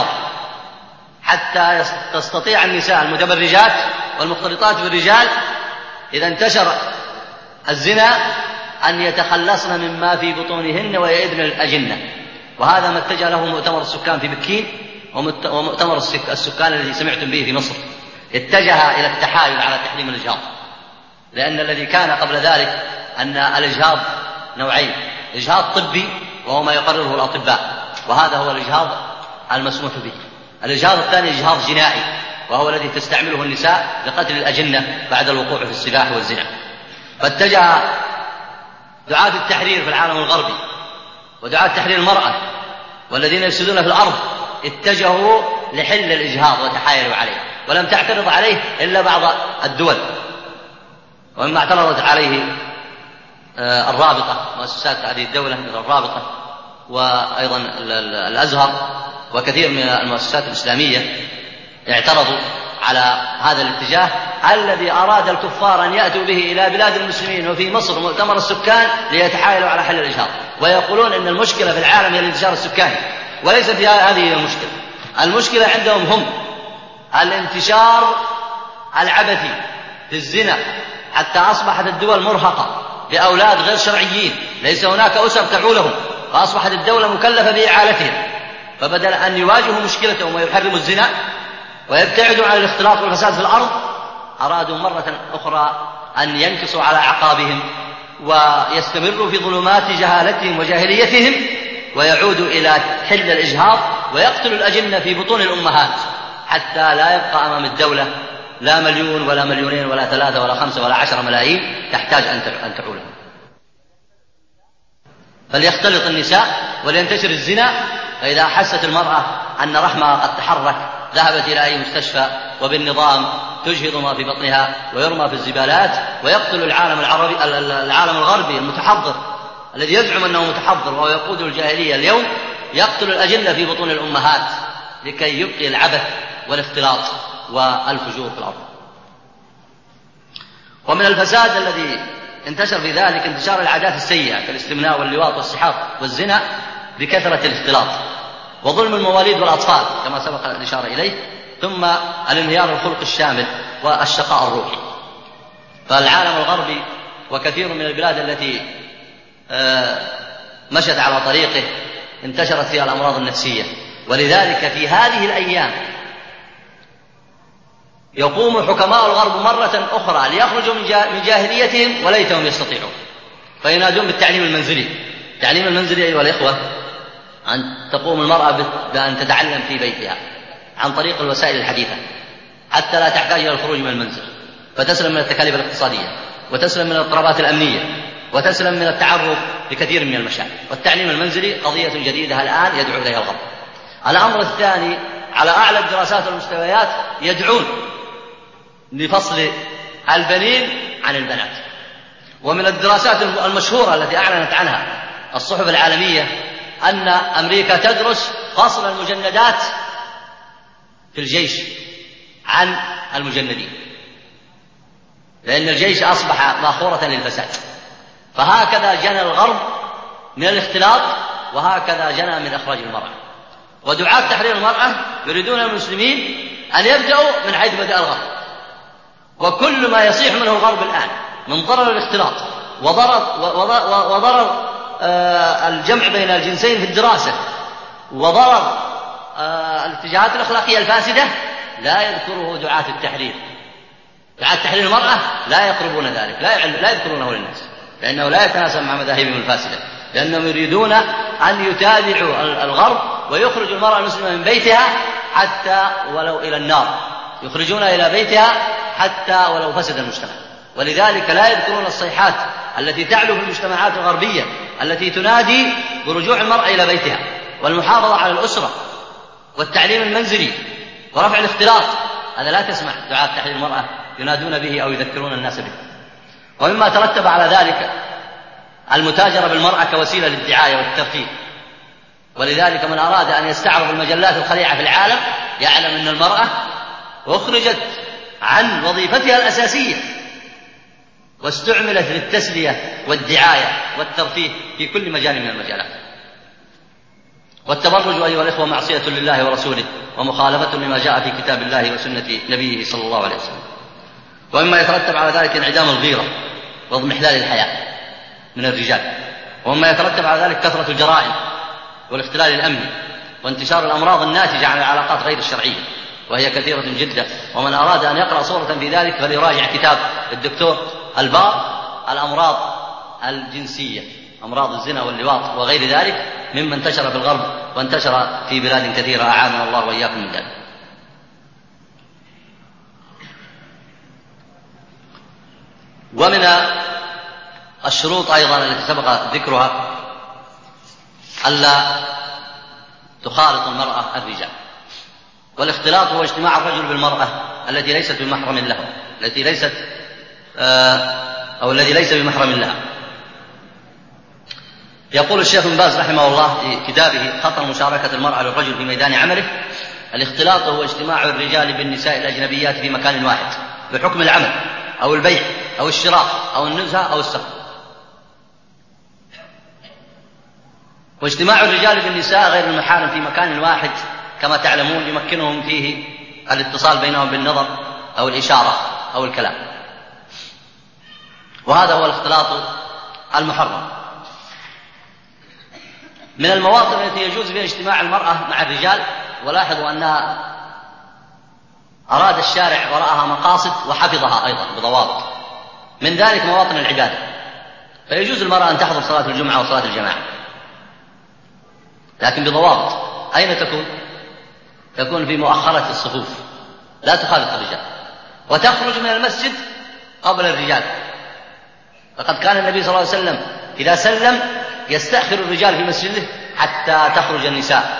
حتى تستطيع النساء المتبرجات والمختلطات بالرجال إذا انتشر الزنا أن يتخلصن مما في بطونهن ويئذن الأجنة. وهذا ما اتجه له مؤتمر السكان في بكين ومؤتمر السكان الذي سمعتم به في مصر. اتجه إلى التحايل على تحريم الإجهاض، لأن الذي كان قبل ذلك أن الإجهاض نوعين: إجهاض طبي وهو ما يقرره الأطباء، وهذا هو الإجهاض المسموح به. الإجهاض الثاني إجهاض جنائي، وهو الذي تستعمله النساء لقتل الأجنة بعد الوقوع في السباح والزنا. فاتجه دعاة التحرير في العالم الغربي ودعاة تحرير المرأة والذين يفسدون في الأرض اتجهوا لحل الإجهاض وتحايلوا عليه، ولم تعترض عليه إلا بعض الدول. ومما اعترضت عليه الرابطة، مؤسسات هذه الدولة مثل الرابطة وأيضا الأزهر وكثير من المؤسسات الإسلامية اعترضوا على هذا الاتجاه الذي أراد الكفار أن يأتوا به إلى بلاد المسلمين وفي مصر مؤتمر السكان ليتحايلوا على حل الإجهاض، ويقولون أن المشكلة في العالم هي الانتشار السكاني، وليست هذه هي المشكلة. المشكلة عندهم هم الانتشار العبثي في الزنا، حتى أصبحت الدول مرهقة بأولاد غير شرعيين، ليس هناك أسر تعولهم، فأصبحت الدولة مكلفة بإعالتهم. فبدل أن يواجهوا مشكلتهم ويحرموا الزنا ويبتعدوا عن الاختلاط والفساد في الأرض، أرادوا مرة أخرى أن ينكصوا على أعقابهم ويستمروا في ظلمات جهالتهم وجاهليتهم، ويعودوا إلى حل الإجهاض ويقتلوا الأجنة في بطون الأمهات، حتى لا يبقى أمام الدولة لا مليون ولا مليونين ولا ثلاثة ولا خمسة ولا عشر ملايين تحتاج أن تعولهم. فليختلط النساء ولينتشر الزنا، فإذا حست المرأة أن رحمها قد تحرك ذهبت إلى أي مستشفى وبالنظام تجهض ما في بطنها ويرمى في الزبالات، ويقتل العالم العربي العالم الغربي المتحضر الذي يزعم أنه متحضر وهو يقود الجاهلية اليوم، يقتل الأجنة في بطون الأمهات لكي يبقي العبث والاختلاط والفجور في الأرض. ومن الفساد الذي انتشر في ذلك انتشار العادات السيئة كالاستمناء واللواط والسحاق والزنا بكثرة الاختلاط، وظلم المواليد والأطفال كما سبق الإشارة إليه، ثم الانهيار الخلق الشامل والشقاء الروحي. فالعالم الغربي وكثير من البلاد التي مشت على طريقه انتشرت فيها الأمراض النفسية، ولذلك في هذه الأيام يقوم حكماء الغرب مرة أخرى ليخرجوا من جاهليتهم وليتهم يستطيعون، فينادون بالتعليم المنزلي. التعليم المنزلي أيها الإخوة أن تقوم المرأة بأن تتعلم في بيتها عن طريق الوسائل الحديثة حتى لا تحتاج إلى الخروج من المنزل، فتسلم من التكاليف الاقتصادية، وتسلم من الاضطرابات الأمنية، وتسلم من التعرض لكثير من المشاكل. والتعليم المنزلي قضية جديدة الآن يدعو إليها الغرب. الأمر الثاني، على أعلى الدراسات والمستويات يدعون لفصل البنين عن البنات. ومن الدراسات المشهورة التي أعلنت عنها الصحف العالمية أن أمريكا تدرس فصل المجندات في الجيش عن المجندين، لأن الجيش أصبح ماخورة للفساد. فهكذا جنى الغرب من الاختلاط، وهكذا جنى من إخراج المرأة. ودعاة تحرير المرأة يريدون المسلمين أن يبدأوا من حيث بدأ الغرب، وكل ما يصيح منه الغرب الآن من ضرر الاختلاط وضرر, وضرر الجمع بين الجنسين في الدراسة وضرر الاتجاهات الأخلاقية الفاسدة لا يذكره دعاة التحرير. دعاة تحرير المرأة لا يقربون ذلك، لا يذكرونه للناس، لأنه لا يتناسب مع مذاهبهم الفاسدة، لأنهم يريدون أن يتابعوا الغرب ويخرجوا المرأة المسلمة من بيتها حتى ولو إلى النار، يخرجون إلى بيتها حتى ولو فسد المجتمع. ولذلك لا يذكرون الصيحات التي تعلو في المجتمعات الغربية التي تنادي برجوع المرأة إلى بيتها والمحافظة على الأسرة والتعليم المنزلي ورفع الاختلاط. هذا لا تسمع دعاة تحرير المرأة ينادون به أو يذكرون الناس به. ومما ترتب على ذلك المتاجرة بالمرأة كوسيلة للدعاية والترفيه. ولذلك من أراد أن يستعرض المجلات الخليعة في العالم يعلم أن المرأة أخرجت عن وظيفتها الأساسية واستعملت للتسلية والدعاية والترفيه في كل مجال من المجالات. والتبرج أيها الإخوة معصية لله ورسوله ومخالفة لما جاء في كتاب الله وسنة نبيه صلى الله عليه وسلم. ومما يترتب على ذلك انعدام الغيرة واضمحلال الحياة من الرجال. ومما يترتب على ذلك كثرة الجرائم والاختلال الأمني وانتشار الأمراض الناتجة عن العلاقات غير الشرعية، وهي كثيرة جدا. ومن أراد أن يقرأ صورة في ذلك فليراجع كتاب الدكتور البار الأمراض الجنسية، أمراض الزنا واللواط وغير ذلك مما انتشر في الغرب وانتشر في بلاد كثيرة، أعاذنا الله وإياكم من ذلك. ومن الشروط أيضا التي سبق ذكرها ألا تخالط المرأة الرجال. والاختلاط هو اجتماع الرجل بالمرأة التي ليست بمحرم له، التي ليست أو الذي ليس بمحرم لها. يقول الشيخ ابن باز رحمه الله في كتابه خطر مشاركة المرأة للرجل في ميدان عمله: الاختلاط هو اجتماع الرجال بالنساء الأجنبيات في مكان واحد بحكم العمل أو البيع أو الشراء أو النزهة أو السفر. واجتماع الرجال بالنساء غير المحارم في مكان واحد كما تعلمون يمكنهم فيه الاتصال بينهم بالنظر أو الإشارة أو الكلام، وهذا هو الاختلاط المحرم. من المواطن التي يجوز فيها اجتماع المرأة مع الرجال، ولاحظوا أنها أراد الشارع وراءها مقاصد وحفظها أيضا بضوابط، من ذلك مواطن العبادة، فيجوز المرأة أن تحضر صلاة الجمعة وصلاة الجماعة، لكن بضوابط. أين تكون؟ تكون في مؤخرة الصفوف، لا تخالط الرجال، وتخرج من المسجد قبل الرجال. فقد كان النبي صلى الله عليه وسلم إذا سلم يستأخر الرجال في مسجده حتى تخرج النساء.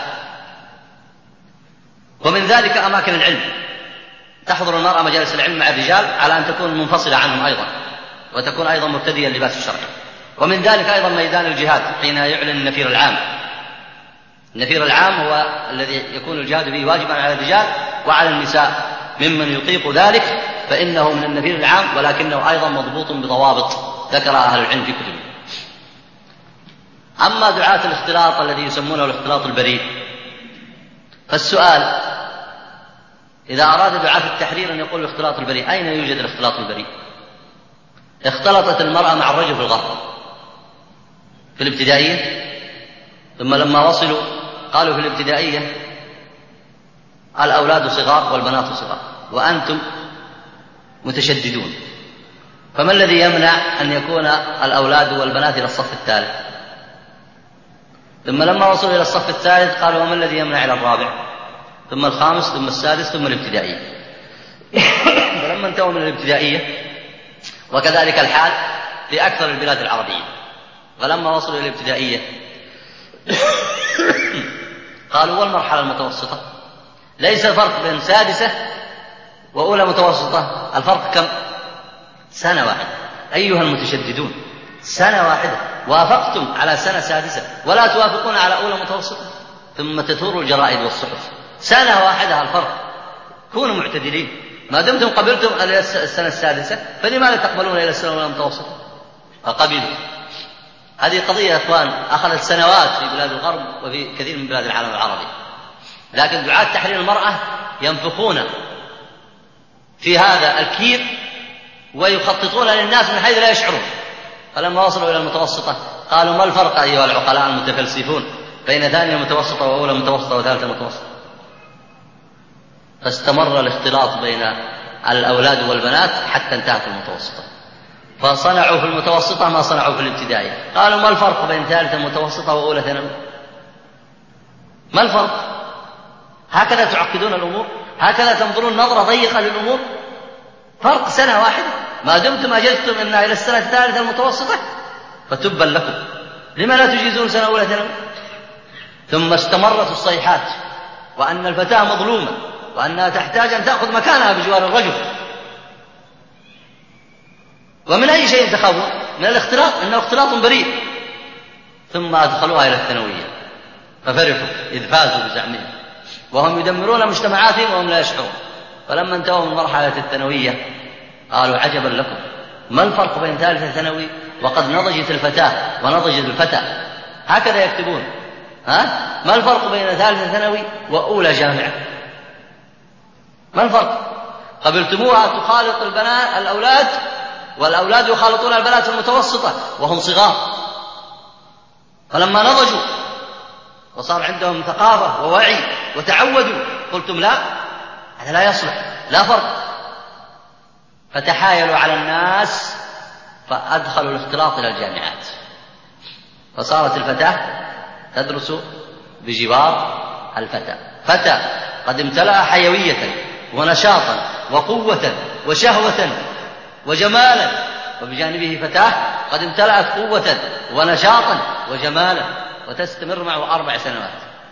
ومن ذلك أماكن العلم، تحضر المرأة مجالس العلم مع الرجال على أن تكون منفصلة عنهم أيضا، وتكون أيضا مرتدية اللباس الشرعي. ومن ذلك أيضا ميدان الجهاد حين يعلن النفير العام. النفير العام هو الذي يكون الجهاد فيه واجبا على الرجال وعلى النساء، ممن يطيق ذلك فإنه من النفير العام، ولكنه أيضا مضبوط بضوابط ذكر أهل العلم في كتبه. أما دعاة الاختلاط الذي يسمونه الاختلاط البريء، فالسؤال إذا أراد دعاة التحرير أن يقول الاختلاط البريء، أين يوجد الاختلاط البريء؟ اختلطت المرأة مع الرجل في الغرب في الابتدائية، ثم لما وصلوا قالوا في الابتدائية الأولاد صغار والبنات صغار وأنتم متشددون، فما الذي يمنع أن يكون الأولاد والبنات إلى الصف الثالث؟ ثم لما وصلوا إلى الصف الثالث قالوا وما الذي يمنع إلى الرابع، ثم الخامس، ثم السادس، ثم الابتدائية. فلما انتهوا من الابتدائية، وكذلك الحال في أكثر البلاد العربية، ولما وصلوا إلى الابتدائية قالوا والمرحلة المتوسطة؟ ليس الفرق بين سادسة وأولى متوسطة، الفرق كم؟ سنة واحدة. أيها المتشددون، سنة واحدة، وافقتم على سنة سادسة ولا توافقون على أولى متوسطة، ثم تثور الجرائد والصحف. سنة واحدة الفرق، كونوا معتدلين. ما دمتم قبلتم إلى السنة السادسة فلماذا تقبلون إلى السنة المتوسطة؟ فقبلوا. هذه قضية يا إخوان أخذت سنوات في بلاد الغرب وفي كثير من بلاد العالم العربي، لكن دعاة تحرير المرأة ينفخون في هذا الكير ويخططون للناس من حيث لا يشعرون. فلما وصلوا إلى المتوسطة قالوا ما الفرق أيها العقلاء المتفلسفون بين ثانية متوسطة وأولى متوسطة وثالثة متوسطة؟ فاستمر الاختلاط بين الأولاد والبنات حتى انتهت المتوسطة، فصنعوا في المتوسطة ما صنعوا في الابتدائية. قالوا ما الفرق بين ثالثة متوسطة وأولى ثانوي؟ ما الفرق؟ هكذا تعقدون الأمور؟ هكذا تنظرون نظرة ضيقة للأمور؟ فرق سنة واحدة، ما دمتم أجلتم إنها إلى السنة الثالثة المتوسطة فتبا لكم، لما لا تجيزون سنة أولى ثانوي؟ ثم استمرت الصيحات وأن الفتاة مظلومة وأنها تحتاج أن تأخذ مكانها بجوار الرجل. ومن أي شيء تخافون؟ من الاختلاط، إنه اختلاط بريء. ثم أدخلوها إلى الثانوية ففرحوا إذ فازوا بزعمهم، وهم يدمرون مجتمعاتهم وهم لا يشعرون. فلما انتهوا من مرحلة الثانوية قالوا عجبا لكم، ما الفرق بين ثالثة ثانوي وقد نضجت الفتاة ونضج الفتى؟ هكذا يكتبون. ها؟ ما الفرق بين ثالثة ثانوي وأولى جامعة؟ ما الفرق؟ قبلتموها تخالط البنات الأولاد، والأولاد يخالطون البنات المتوسطة وهم صغار. فلما نضجوا وصار عندهم ثقافة ووعي وتعودوا قلتم لا، هذا لا يصلح، لا فرق. فتحايلوا على الناس فأدخلوا الاختلاط إلى الجامعات، فصارت الفتاة تدرس بجوار الفتى، فتى قد امتلأ حيوية ونشاطا وقوة وشهوة وجمالا، وبجانبه فتاة قد امتلأت قوة ونشاطا وجمالا وتستمر معه أربع سنوات.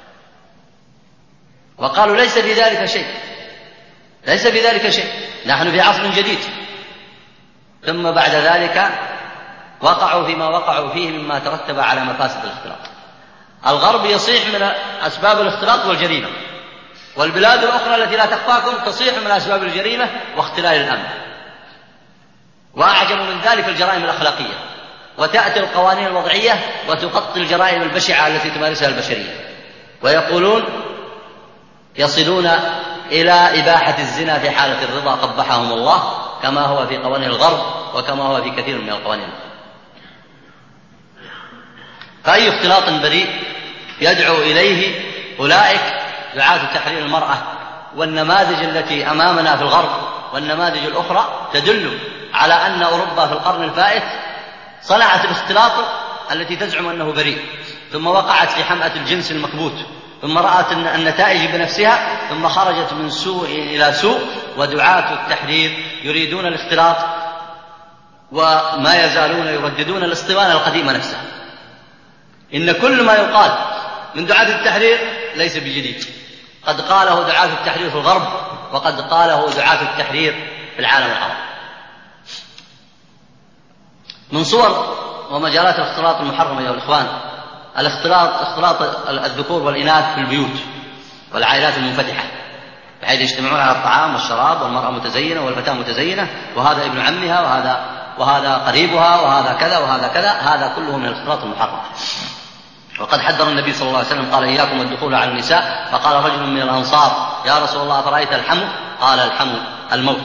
وقالوا ليس في ذلك شيء، ليس في ذلك شيء، نحن في عصر جديد. ثم بعد ذلك وقعوا فيما وقعوا فيه مما ترتب على مفاسد الاختلاط. الغرب يصيح من أسباب الاختلاط والجريمة، والبلاد الأخرى التي لا تخفاكم تصيح من أسباب الجريمة واختلال الأمن. وأعجب من ذلك الجرائم الأخلاقية، وتأتي القوانين الوضعية وتغطي الجرائم البشعة التي تمارسها البشرية، ويقولون يصلون إلى إباحة الزنا في حالة الرضا قبحهم الله، كما هو في قوانين الغرب وكما هو في كثير من القوانين. فأي اختلاط بريء يدعو إليه أولئك دعاة تحرير المرأة، والنماذج التي أمامنا في الغرب والنماذج الأخرى تدل على أن أوروبا في القرن الفائت صنعت الاختلاط التي تزعم أنه بريء، ثم وقعت في حمأة الجنس المكبوت، ثم رأت النتائج بنفسها، ثم خرجت من سوء إلى سوء. ودعاة التحرير يريدون الاختلاط وما يزالون يرددون الاسطوانة القديمة نفسها. إن كل ما يقال من دعاة التحرير ليس بجديد، قد قاله دعاة التحرير في الغرب وقد قاله دعاة التحرير في العالم العربي. من صور ومجالات الاختلاط المحرمة يا الإخوان الاختلاط اختلاط الذكور والإناث في البيوت والعائلات المنفتحة، بحيث يجتمعون على الطعام والشراب والمرأة متزينة والفتاة متزينة، وهذا ابن عمها وهذا وهذا قريبها وهذا كذا وهذا كذا، هذا كله من الاختلاط المحرم. وقد حذر النبي صلى الله عليه وسلم قال إياكم الدخول على النساء، فقال رجل من الأنصار يا رسول الله أفرأيت الحمو؟ قال الحمو الموت.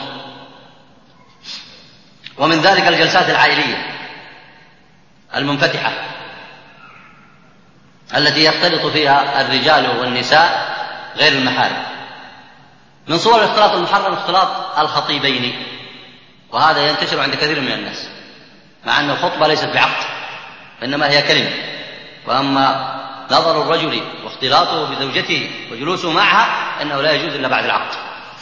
ومن ذلك الجلسات العائلية المنفتحة التي يختلط فيها الرجال والنساء غير المحارم. من صور الاختلاط المحرم اختلاط الخطيبين، وهذا ينتشر عند كثير من الناس، مع أن الخطبة ليست بعقد وإنما هي كلمة، وأما نظر الرجل واختلاطه بزوجته وجلوسه معها إنه لا يجوز إلا بعد العقد.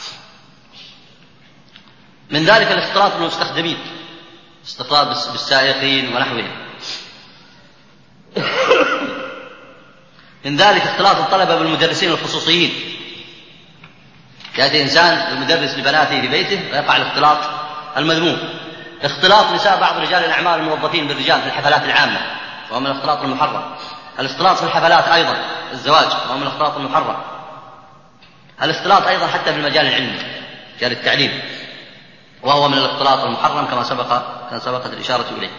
من ذلك الاختلاط بالمستخدمين، اختلاط بالسائقين ونحوهم. من ذلك اختلاط الطلبة بالمدرسين الخصوصيين، يأتي إنسان المدرس لبناته في بيته ويقع الاختلاط المذموم. اختلاط نساء بعض رجال الأعمال الموظفين بالرجال في الحفلات العامة وهو من الاختلاط المحرم. الاختلاط في الحفلات أيضا الزواج وهو من الاختلاط المحرم. الاختلاط أيضا حتى في المجال العلمي مجال التعليم وهو من الاختلاط المحرم كما سبق كان سبقت الإشارة إليه.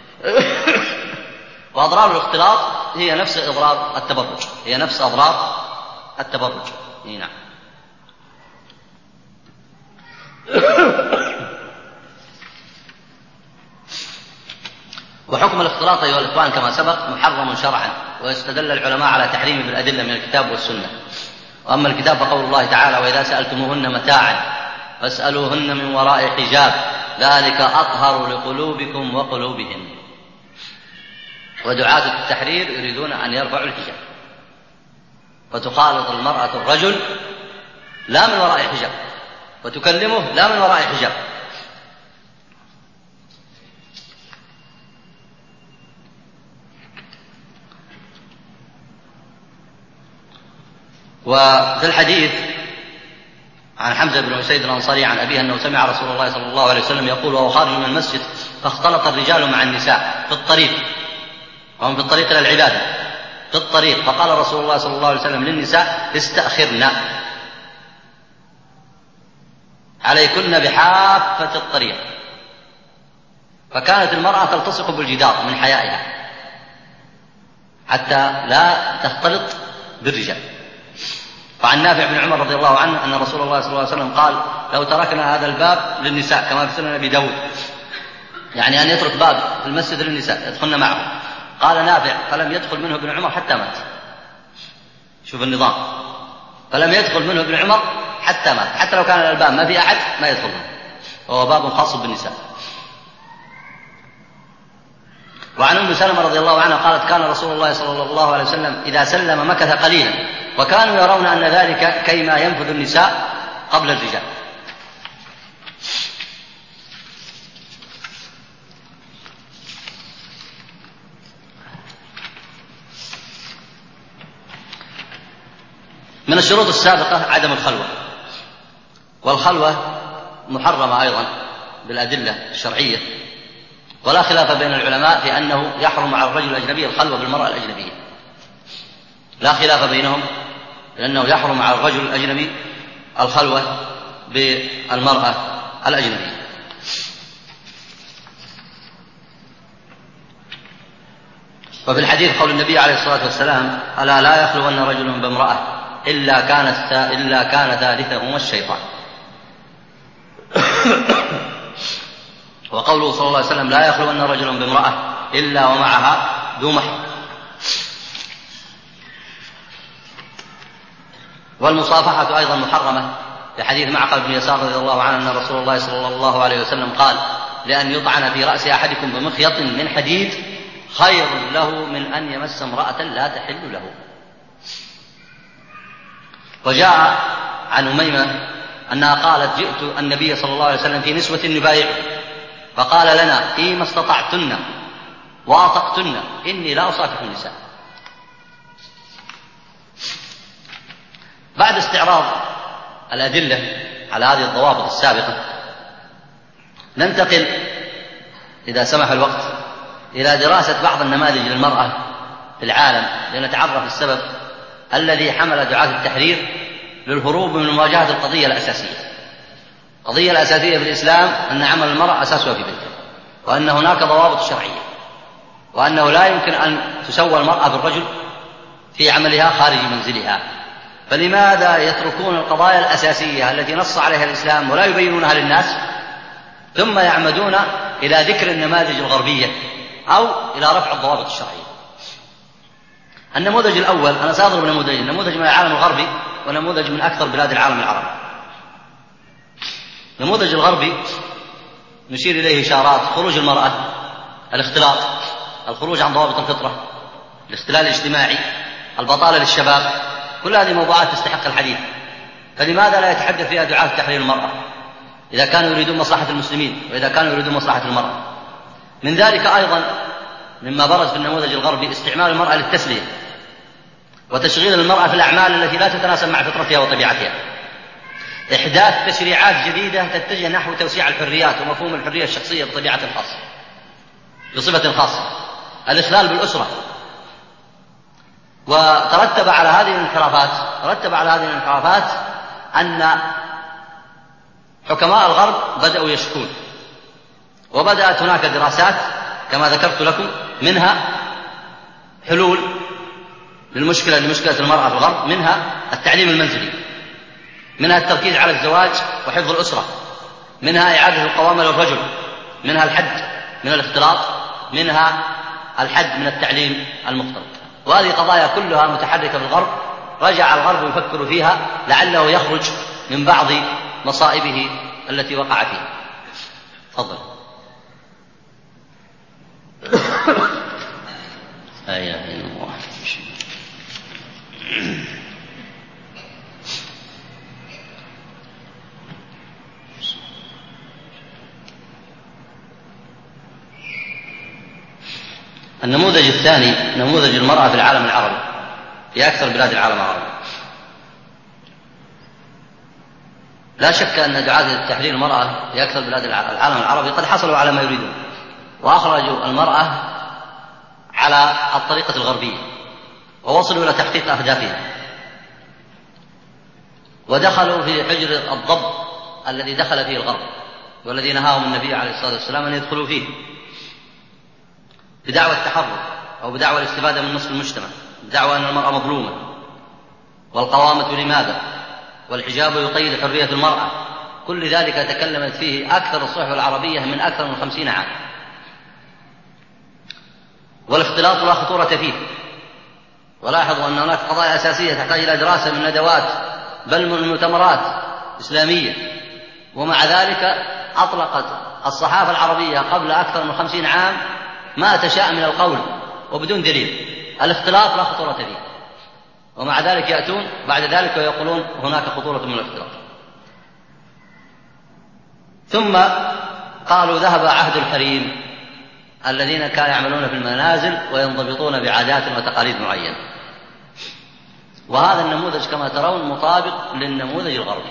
وأضرار الاختلاط هي نفس أضرار التبرج، هي نفس أضرار التبرج. نعم. وحكم الاختلاط أيها الإخوان كما سبق محرم شرعا، ويستدل العلماء على تحريمه بالأدلة من الكتاب والسنة. وأما الكتاب فقول الله تعالى وإذا سألتموهن متاعا فاسألوهن من وراء حجاب ذلك أطهر لقلوبكم وقلوبهن. ودعاة التحرير يريدون أن يرفعوا الحجاب، فتخالط المرأة الرجل لا من وراء حجاب وتكلمه لا من وراء حجاب. وفي الحديث عن حمزة بن أسيد الأنصاري عن أبيه أنه سمع رسول الله صلى الله عليه وسلم يقول وهو خارج من المسجد فاختلط الرجال مع النساء في الطريق، وهم في الطريق إلى العبادة في الطريق، فقال رسول الله صلى الله عليه وسلم للنساء استأخرنا عليكن بحافة الطريق، فكانت المرأة تلتصق بالجدار من حيائها حتى لا تختلط بالرجال. وعن نافع بن عمر رضي الله عنه أن رسول الله صلى الله عليه وسلم قال لو تركنا هذا الباب للنساء كما في سنن أبي داود، يعني أن يترك باب في المسجد للنساء يدخلن معه. قال نافع فلم يدخل منه ابن عمر حتى مات. شوف النظام، فلم يدخل منه ابن عمر حتى مات، حتى لو كان الباب ما في أحد ما يدخل منه، وهو باب خاص بالنساء. وعن أم سلمة رضي الله عنها قالت كان رسول الله صلى الله عليه وسلم إذا سلم مكث قليلا، وكانوا يرون أن ذلك كيما ينفذ النساء قبل الرجال. من الشروط السابقة عدم الخلوة، والخلوة محرمة أيضا بالأدلة الشرعية، ولا خلاف بين العلماء في أنه يحرم على الرجل الأجنبي الخلوة بالمرأة الأجنبية، لا خلاف بينهم لأنه يحرم على الرجل الأجنبي الخلوة بالمرأة الأجنبية. وفي الحديث قول النبي عليه الصلاة والسلام ألا لا يخلون رجل بامرأة إلا كانت إلا كان ثالثهما الشيطان. وقوله صلى الله عليه وسلم لا يخلون رجل بامرأة إلا ومعها ذو محرم. والمصافحة أيضا محرمة في حديث معقل بن يسار رضي الله عنه أن رسول الله صلى الله عليه وسلم قال لأن يطعن في رأس أحدكم بمخيط من حديد خير له من أن يمس امرأة لا تحل له. وجاء عن أميمة أنها قالت جئت النبي صلى الله عليه وسلم في نسوة نبايع فقال لنا فيما استطعتن وأطقتن إني لا أصافح النساء. بعد استعراض الأدلة على هذه الضوابط السابقة ننتقل إذا سمح الوقت إلى دراسة بعض النماذج للمرأة في العالم لنتعرف السبب الذي حمل دعاة التحرير للهروب من مواجهة القضية الأساسية. القضية الأساسية في الإسلام أن عمل المرأة أساسها في بيتها، وأن هناك ضوابط شرعية، وأنه لا يمكن أن تسوى المرأة بالرجل في عملها خارج منزلها. فلماذا يتركون القضايا الأساسية التي نص عليها الإسلام ولا يبينونها للناس، ثم يعمدون إلى ذكر النماذج الغربية أو إلى رفع الضوابط الشرعية؟ النموذج الأول، أنا سأضرب نموذجين، نموذج من العالم الغربي ونموذج من أكثر بلاد العالم العربي. النموذج الغربي نشير إليه إشارات: خروج المرأة، الاختلاط، الخروج عن ضوابط الفطرة، الاختلال الاجتماعي، البطالة للشباب، كل هذه موضوعات تستحق الحديث. فلماذا لا يتحدث فيها دعاة تحرير المرأة إذا كانوا يريدون مصلحة المسلمين وإذا كانوا يريدون مصلحة المرأة؟ من ذلك أيضا مما برز في النموذج الغربي استعمال المرأة للتسلية وتشغيل المرأة في الأعمال التي لا تتناسب مع فطرتها وطبيعتها، إحداث تشريعات جديدة تتجه نحو توسيع الحريات ومفهوم الحرية الشخصية بطبيعة خاصة بصفة خاصة، الإخلال بالأسرة. وترتب على هذه الانحرافات ترتب على هذه الانحرافات أن حكماء الغرب بدأوا يشكون، وبدأت هناك دراسات كما ذكرت لكم، منها حلول للمشكلة لمشكلة المرأة في الغرب، منها التعليم المنزلي، منها التركيز على الزواج وحفظ الأسرة، منها إعادة القوامة للرجل، منها الحد من الاختلاط، منها الحد من التعليم المختلط. وهذه قضايا كلها متحركة في الغرب، رجع الغرب يفكر فيها لعله يخرج من بعض مصائبه التي وقع فيها. تفضل. لا إله إلا الله. النموذج الثاني نموذج المرأة في العالم العربي، في أكثر بلاد العالم العربي. لا شك أن دعاة التحرير المرأة في أكثر بلاد العالم العربي قد حصلوا على ما يريدون، وأخرجوا المرأة على الطريقة الغربية ووصلوا إلى تحقيق أهدافها، ودخلوا في حجر الضب الذي دخل فيه الغرب والذي نهاهم النبي عليه الصلاة والسلام أن يدخلوا فيه بدعوى التحرر أو بدعوى الاستفادة من نصف المجتمع، بدعوى أن المرأة مظلومة، والقوامة لماذا، والحجاب يقيد حرية المرأة. كل ذلك تكلمت فيه أكثر الصحف العربية من أكثر من خمسين عام. والاختلاط لا خطورة فيه، ولاحظوا أن هناك قضايا أساسية تحتاج إلى دراسة من ندوات بل من مؤتمرات إسلامية، ومع ذلك أطلقت الصحافة العربية قبل أكثر من خمسين عام ما تشاء من القول وبدون دليل. الاختلاط لا خطورة فيه، ومع ذلك يأتون بعد ذلك ويقولون هناك خطورة من الاختلاط. ثم قالوا ذهب عهد الحريم الذين كانوا يعملون في المنازل وينضبطون بعادات وتقاليد معينة. وهذا النموذج كما ترون مطابق للنموذج الغربي.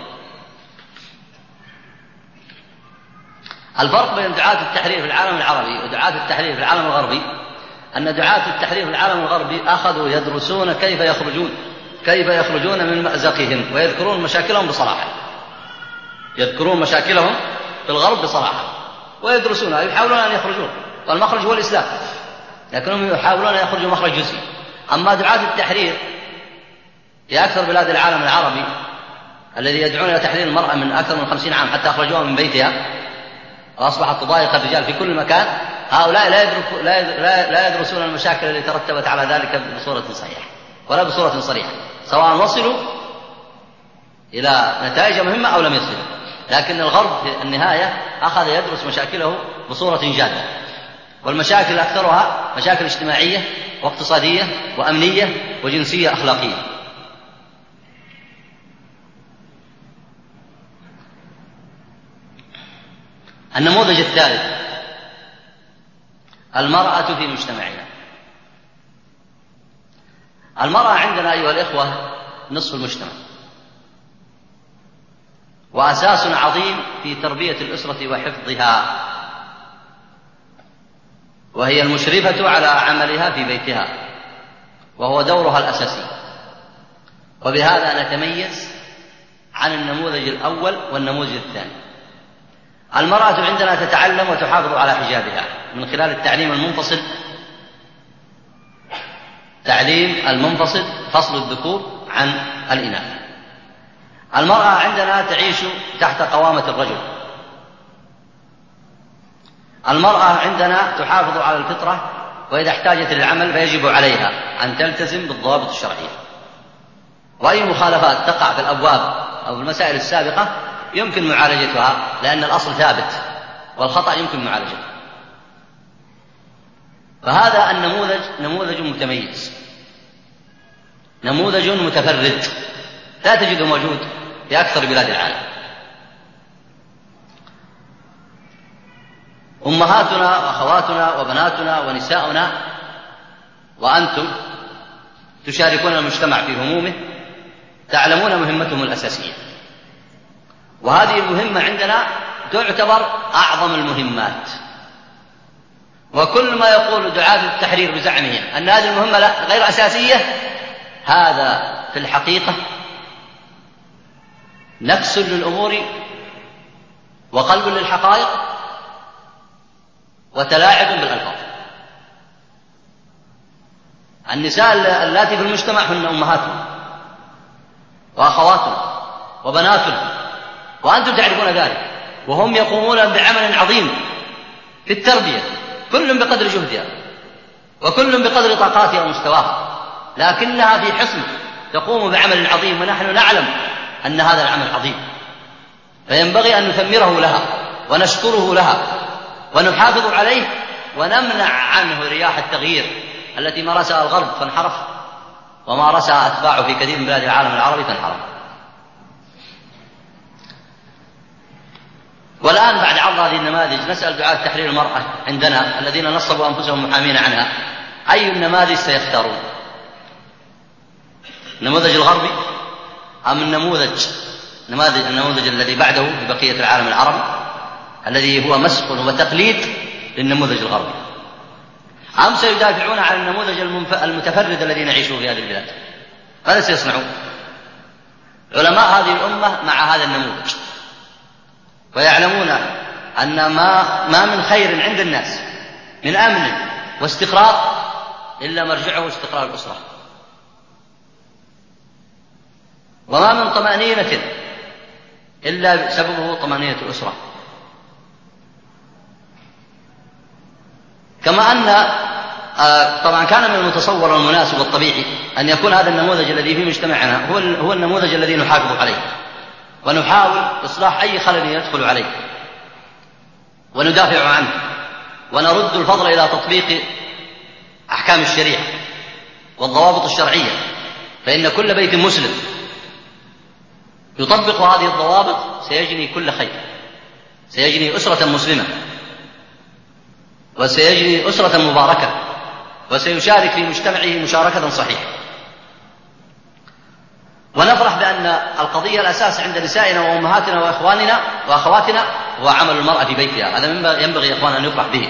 الفرق بين دعاة التحرير في العالم العربي ودعاة التحرير في العالم الغربي أن دعاة التحرير في العالم الغربي أخذوا يدرسون كيف يخرجون كيف يخرجون من مأزقهم ويذكرون مشاكلهم بصراحة، يذكرون مشاكلهم في الغرب بصراحة ويدرسونها، يحاولون أن يخرجون، والمخرج هو الإسلام، لكنهم يحاولون أن يخرجوا مخرج جزئي. أما دعاة التحرير في أكثر بلاد العالم العربي الذي يدعون إلى تحرير المرأة من أكثر من خمسين عام حتى أخرجوها من بيتها وأصبحت تضايق الرجال في كل مكان، هؤلاء لا يدرسون المشاكل التي ترتبت على ذلك بصورة صحيحة ولا بصورة صريحة، سواء وصلوا إلى نتائج مهمة أو لم يصلوا. لكن الغرب في النهاية أخذ يدرس مشاكله بصورة جادة، والمشاكل أكثرها مشاكل اجتماعية واقتصادية وأمنية وجنسية أخلاقية. النموذج الثالث المرأة في مجتمعنا. المرأة عندنا أيها الإخوة نصف المجتمع، وأساس عظيم في تربية الأسرة وحفظها، وهي المشرفة على عملها في بيتها، وهو دورها الأساسي. وبهذا نتميز عن النموذج الأول والنموذج الثاني. المرأة عندنا تتعلم وتحافظ على حجابها من خلال التعليم المنفصل، تعليم المنفصل، فصل الذكور عن الإناث. المرأة عندنا تعيش تحت قوامة الرجل. المرأة عندنا تحافظ على الفطرة، وإذا احتاجت للعمل فيجب عليها أن تلتزم بالضوابط الشرعية، وأي مخالفات تقع في الأبواب أو في المسائل السابقة يمكن معالجتها، لأن الأصل ثابت والخطأ يمكن معالجته. فهذا النموذج نموذج متميز، نموذج متفرد لا تجده موجود في أكثر بلاد العالم. أمهاتنا وأخواتنا وبناتنا ونساؤنا وأنتم تشاركون المجتمع في همومه، تعلمون مهمتهم الأساسية، وهذه المهمة عندنا تعتبر أعظم المهمات. وكل ما يقول دعاة التحرير بزعمهم أن هذه المهمة غير أساسية، هذا في الحقيقة نكس للأمور وقلب للحقائق وتلاعب بالألفاظ. النساء اللاتي في المجتمع هن أمهاتنا وأخواتنا وبناتنا، وأنتم تعرفون ذلك، وهم يقومون بعمل عظيم في التربية، كل بقدر جهدها وكل بقدر طاقاتها ومستواها، لكنها في حصن تقوم بعمل عظيم، ونحن نعلم أن هذا العمل عظيم، فينبغي أن نثمره لها ونشكره لها ونحافظ عليه، ونمنع عنه رياح التغيير التي مارسها الغرب فانحرف، ومارسها أتباعه في كثير من بلاد العالم العربي فانحرف. والآن بعد عرض هذه النماذج نسأل دعاة تحرير المرأة عندنا الذين نصبوا أنفسهم محامين عنها، أي النماذج سيختارون؟ النموذج الغربي أم النموذج نماذج النموذج الذي بعده في بقية العالم العربي الذي هو مسخ وتقليد للنموذج الغربي؟ أم سيدافعون عن النموذج المتفرد الذي نعيشه في هذه البلاد؟ ماذا سيصنعون؟ علماء هذه الأمة مع هذا النموذج، ويعلمون أن ما, ما من خير عند الناس من أمن واستقرار إلا مرجعه استقرار الأسرة، وما من طمأنينة إلا سببه طمأنينة الأسرة. كما أن طبعا كان من المتصور والمناسب والطبيعي أن يكون هذا النموذج الذي في مجتمعنا هو هو النموذج الذي نحافظ عليه، ونحاول إصلاح أي خلل يدخل عليه، وندافع عنه، ونرد الفضل إلى تطبيق أحكام الشريعة والضوابط الشرعية، فإن كل بيت مسلم يطبق هذه الضوابط سيجني كل خير، سيجني أسرة مسلمة، وسيجني أسرة مباركة، وسيشارك في مجتمعه مشاركة صحيحة. ونفرح بأن القضية الأساس عند نسائنا وأمهاتنا وإخواننا وأخواتنا هو عمل المرأة في بيتها، هذا ينبغي يا إخوان أن نفرح به.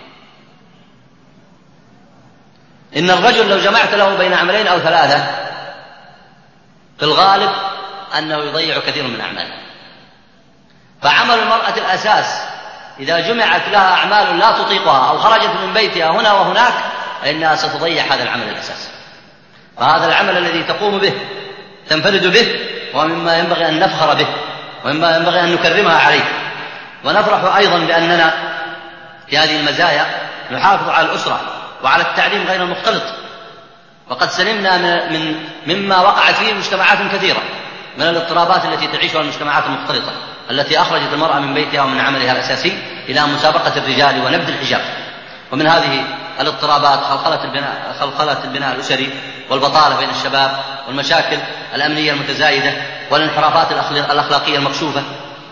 إن الرجل لو جمعت له بين عملين أو ثلاثة في الغالب أنه يضيع كثير من أعماله، فعمل المرأة الأساس إذا جمعت لها أعمال لا تطيقها أو خرجت من بيتها هنا وهناك فإنها ستضيع هذا العمل الأساسي. فهذا العمل الذي تقوم به تنفرد به، ومما ينبغي أن نفخر به، ومما ينبغي أن نكرمها عليه. ونفرح أيضا بأننا في هذه المزايا نحافظ على الأسرة وعلى التعليم غير المختلط، وقد سلمنا من مما وقعت فيه مجتمعات كثيرة من الاضطرابات التي تعيشها المجتمعات المختلطة، التي أخرجت المرأة من بيتها ومن عملها الأساسي إلى مسابقة الرجال ونبذ الحجاب. ومن هذه الاضطرابات خلخلة البناء, خلخلة البناء الأسري، والبطالة بين الشباب، والمشاكل الأمنية المتزايدة، والانحرافات الأخلاقية المكشوفة.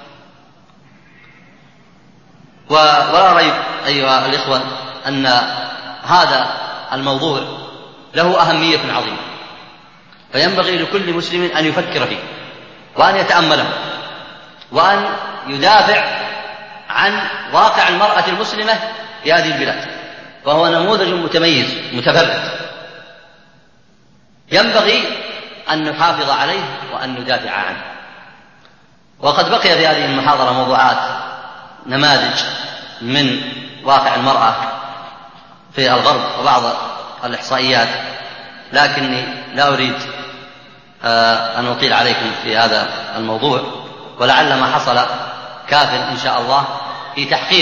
ولا ريب أيها الإخوة أن هذا الموضوع له أهمية عظيمة، فينبغي لكل مسلم أن يفكر فيه وأن يتأمله، وأن يدافع عن واقع المرأة المسلمة في هذه البلاد، وهو نموذج متميز متفرد ينبغي أن نحافظ عليه وأن ندافع عنه. وقد بقي في هذه المحاضرة موضوعات نماذج من واقع المرأة في الغرب وبعض الإحصائيات، لكني لا أريد أن أطيل عليكم في هذا الموضوع، ولعل ما حصل كاف إن شاء الله في تحقيق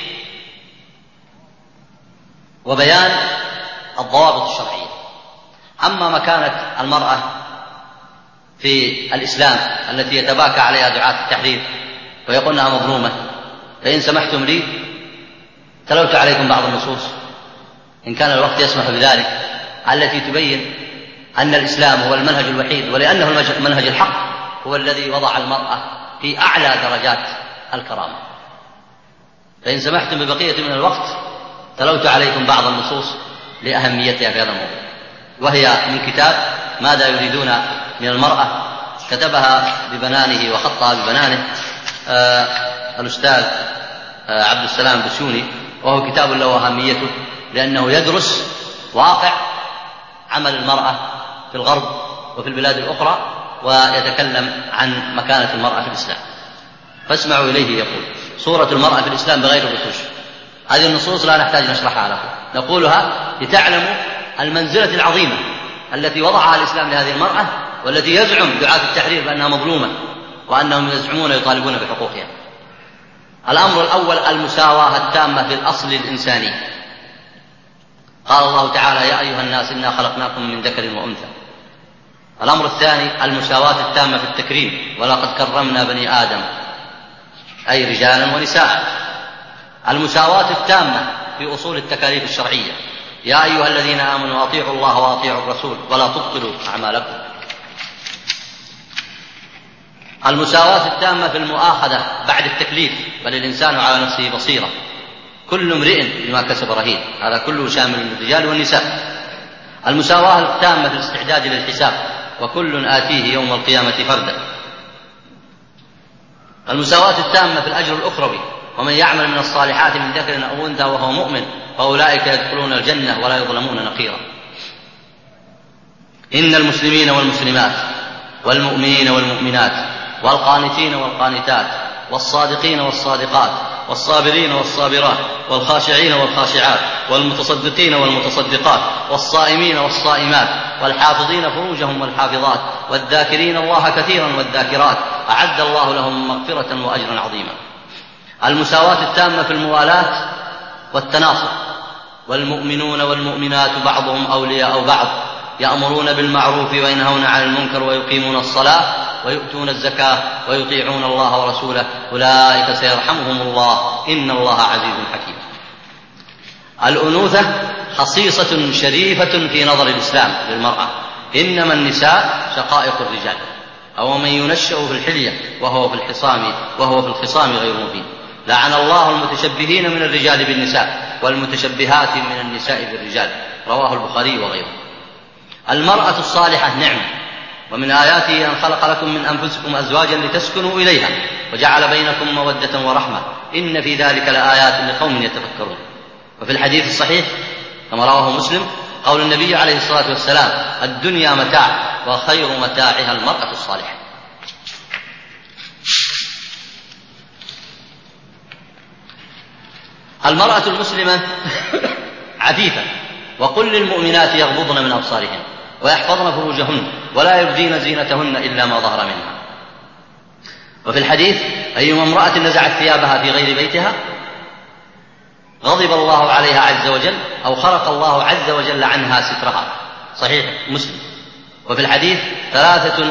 وبيان الضوابط الشرعية. أما مكانة المرأة في الإسلام التي يتباكى عليها دعاة التحرير ويقولونها مظلومة، فإن سمحتم لي تلوت عليكم بعض النصوص إن كان الوقت يسمح بذلك، التي تبين أن الإسلام هو المنهج الوحيد، ولأنه المنهج الحق هو الذي وضع المرأة في أعلى درجات الكرامة. فإن سمحتم ببقية من الوقت تلوت عليكم بعض النصوص لأهميتها في هذا الموضوع، وهي من كتاب ماذا يريدون من المرأة، كتبها ببنانه وخطها ببنانه آه الأستاذ آه عبد السلام بسيوني، وهو كتاب له أهميته لأنه يدرس واقع عمل المرأة في الغرب وفي البلاد الأخرى، ويتكلم عن مكانة المرأة في الإسلام. فاسمعوا إليه يقول: صورة المرأة في الإسلام بغير الرتوش. هذه النصوص لا نحتاج نشرحها لكم، نقولها لتعلموا المنزلة العظيمة التي وضعها الإسلام لهذه المرأة، والتي يزعم دعاة التحرير بأنها مظلومة وأنهم يزعمون يطالبون بحقوقها. الأمر الأول المساواة التامة في الأصل الإنساني. قال الله تعالى: يا أيها الناس إنا خلقناكم من ذكر وأنثى. الأمر الثاني المساواة التامة في التكريم، ولقد كرمنا بني آدم، أي رجالا ونساء. المساواة التامة في أصول التكاليف الشرعية: يا أيها الذين آمنوا أطيعوا الله وأطيعوا الرسول ولا تبطلوا أعمالكم. المساواة التامة في المؤاخذة بعد التكليف، بل الإنسان على نفسه بصيرة، كل امرئ بما كسب رهين، هذا كله شامل للرجال والنساء. المساواة التامة في الاستعداد للحساب، وكل آتيه يوم القيامة فردا. المساواة التامة في الأجر الأخروي: ومن يعمل من الصالحات من ذكر أو أنثى وهو مؤمن فأولئك يدخلون الجنة ولا يظلمون نقيرا. إن المسلمين والمسلمات والمؤمنين والمؤمنات والقانتين والقانتات والصادقين والصادقات والصابرين والصابرات والخاشعين والخاشعات والمتصدقين والمتصدقات والصائمين والصائمات والحافظين فروجهم والحافظات والذاكرين الله كثيرا والذاكرات أعد الله لهم مغفرة وأجرا عظيما. المساواة التامة في الموالاة والتناصر: والمؤمنون والمؤمنات بعضهم أولياء بعض يأمرون بالمعروف وينهون عن المنكر ويقيمون الصلاة ويؤتون الزكاة ويطيعون الله ورسوله أولئك سيرحمهم الله إن الله عزيز حكيم. الأنوثة خصيصة شريفة في نظر الإسلام للمرأة: إنما النساء شقائق الرجال، أو من ينشأ في الحلية وهو في الخصام وهو في الخصام غير مبين. لعن الله المتشبهين من الرجال بالنساء والمتشبهات من النساء بالرجال، رواه البخاري وغيره. المرأة الصالحة نعمة، ومن آياته أن خلق لكم من أنفسكم أزواجا لتسكنوا إليها وجعل بينكم مودة ورحمة إن في ذلك لآيات لقوم يتفكرون. وفي الحديث الصحيح كما رواه مسلم قول النبي عليه الصلاة والسلام: الدنيا متاع وخير متاعها المرأة الصالحة. المرأة المسلمة عفيفة: وقل للمؤمنات يغضضن من أبصارهن ويحفظن فروجهن ولا يبدين زينتهن إلا ما ظهر منها. وفي الحديث: أيما امرأة نزعت ثيابها في غير بيتها غضب الله عليها عز وجل أو خرق الله عز وجل عنها سترها، صحيح مسلم. وفي الحديث: ثلاثة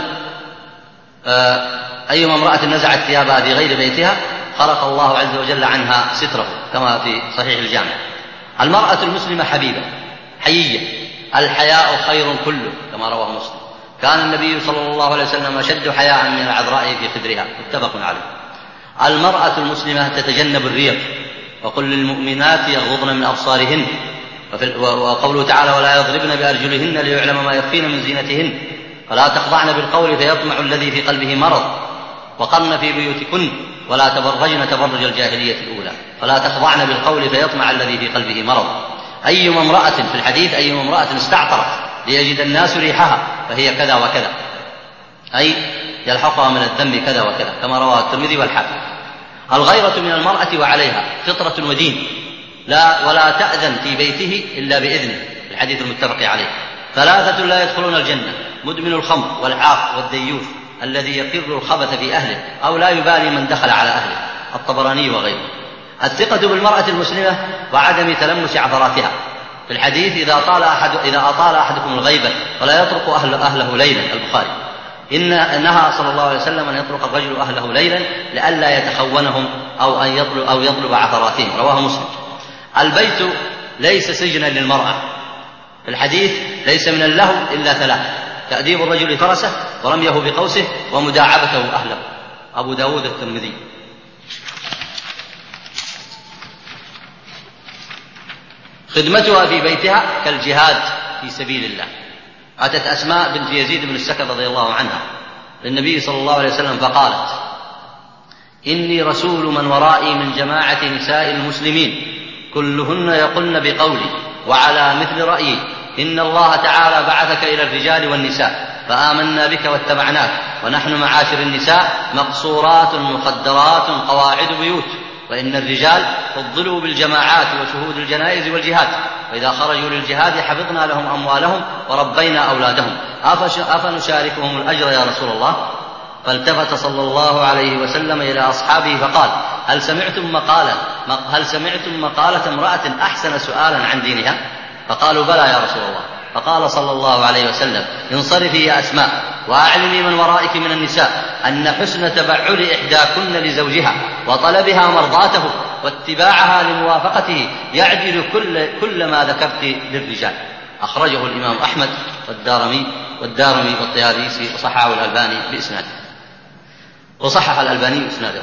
أيما امرأة نزعت ثيابها في غير بيتها خرق الله عز وجل عنها ستره، كما في صحيح الجامع. المرأة المسلمة حبيبة حيية: الحياء خير كله، كما رواه مسلم. كان النبي صلى الله عليه وسلم أشد حياء من العذراء في خدرها، متفق عليه. المرأة المسلمة تتجنب الريق: وقل للمؤمنات يغضضن من أبصارهن، وقوله تعالى: ولا يضربن بأرجلهن ليعلم ما يخفين من زينتهن، فلا تخضعن بالقول فيطمع الذي في قلبه مرض، وقرن في بيوتكن ولا تبرجن تبرج الجاهلية الأولى فلا تخضعن بالقول فيطمع الذي في قلبه مرض. أيما امرأة في الحديث أيما امرأة استعطرت ليجد الناس ريحها فهي كذا وكذا، أي يلحقها من الذنب كذا وكذا، كما رواه الترمذي والحاكم. الغيرة من المرأة وعليها فطرة ودين، لا ولا تأذن في بيته إلا بإذنه، الحديث المتفق عليه. ثلاثة لا يدخلون الجنة: مدمن الخمر والعاق والديوث الذي يقر الخبث في أهله أو لا يبالي من دخل على أهله، الطبراني وغيره. الثقة بالمرأة المسلمة وعدم تلمس عثراتها، في الحديث إذا طال أحد إذا أطال أحدكم الغيبة فلا يطرق أهل أهله ليلا، البخاري. إن نهى صلى الله عليه وسلم أن يطرق الرجل أهله ليلا لئلا يتخونهم أو أن يطلب أو يطلب عثراتهم، رواه مسلم. البيت ليس سجنا للمرأة، في الحديث ليس من اللهو إلا ثلاث: تأديب الرجل فرسه، ورميه بقوسه، ومداعبته أهله، أبو داود الترمذي. خدمتها في بيتها كالجهاد في سبيل الله. أتت أسماء بنت يزيد بن السكن رضي الله عنها للنبي صلى الله عليه وسلم فقالت: إني رسول من ورائي من جماعة نساء المسلمين كلهن يقلن بقولي وعلى مثل رأيي، إن الله تعالى بعثك إلى الرجال والنساء فآمنا بك واتبعناك، ونحن معاشر النساء مقصورات مقدرات قواعد بيوت، وإن الرجال فضلوا بالجماعات وشهود الجنائز والجهاد، وإذا خرجوا للجهاد حفظنا لهم أموالهم وربينا أولادهم، أفنشاركهم الأجر يا رسول الله؟ فالتفت صلى الله عليه وسلم إلى أصحابه فقال: هل سمعتم مقالة هل سمعتم مقالة امرأة أحسن سؤالا عن دينها؟ فقالوا: بلى يا رسول الله. فقال صلى الله عليه وسلم: انصرفي يا أسماء وأعلمي من ورائك من النساء أن حسن تبعل إحداكن لزوجها وطلبها مرضاته واتباعها لموافقته يعدل كل, كل ما ذكرت للرجال. أخرجه الإمام أحمد والدارمي والدارمي والطيالسي وصححه الألباني بإسناده وصحح الألباني إسناده.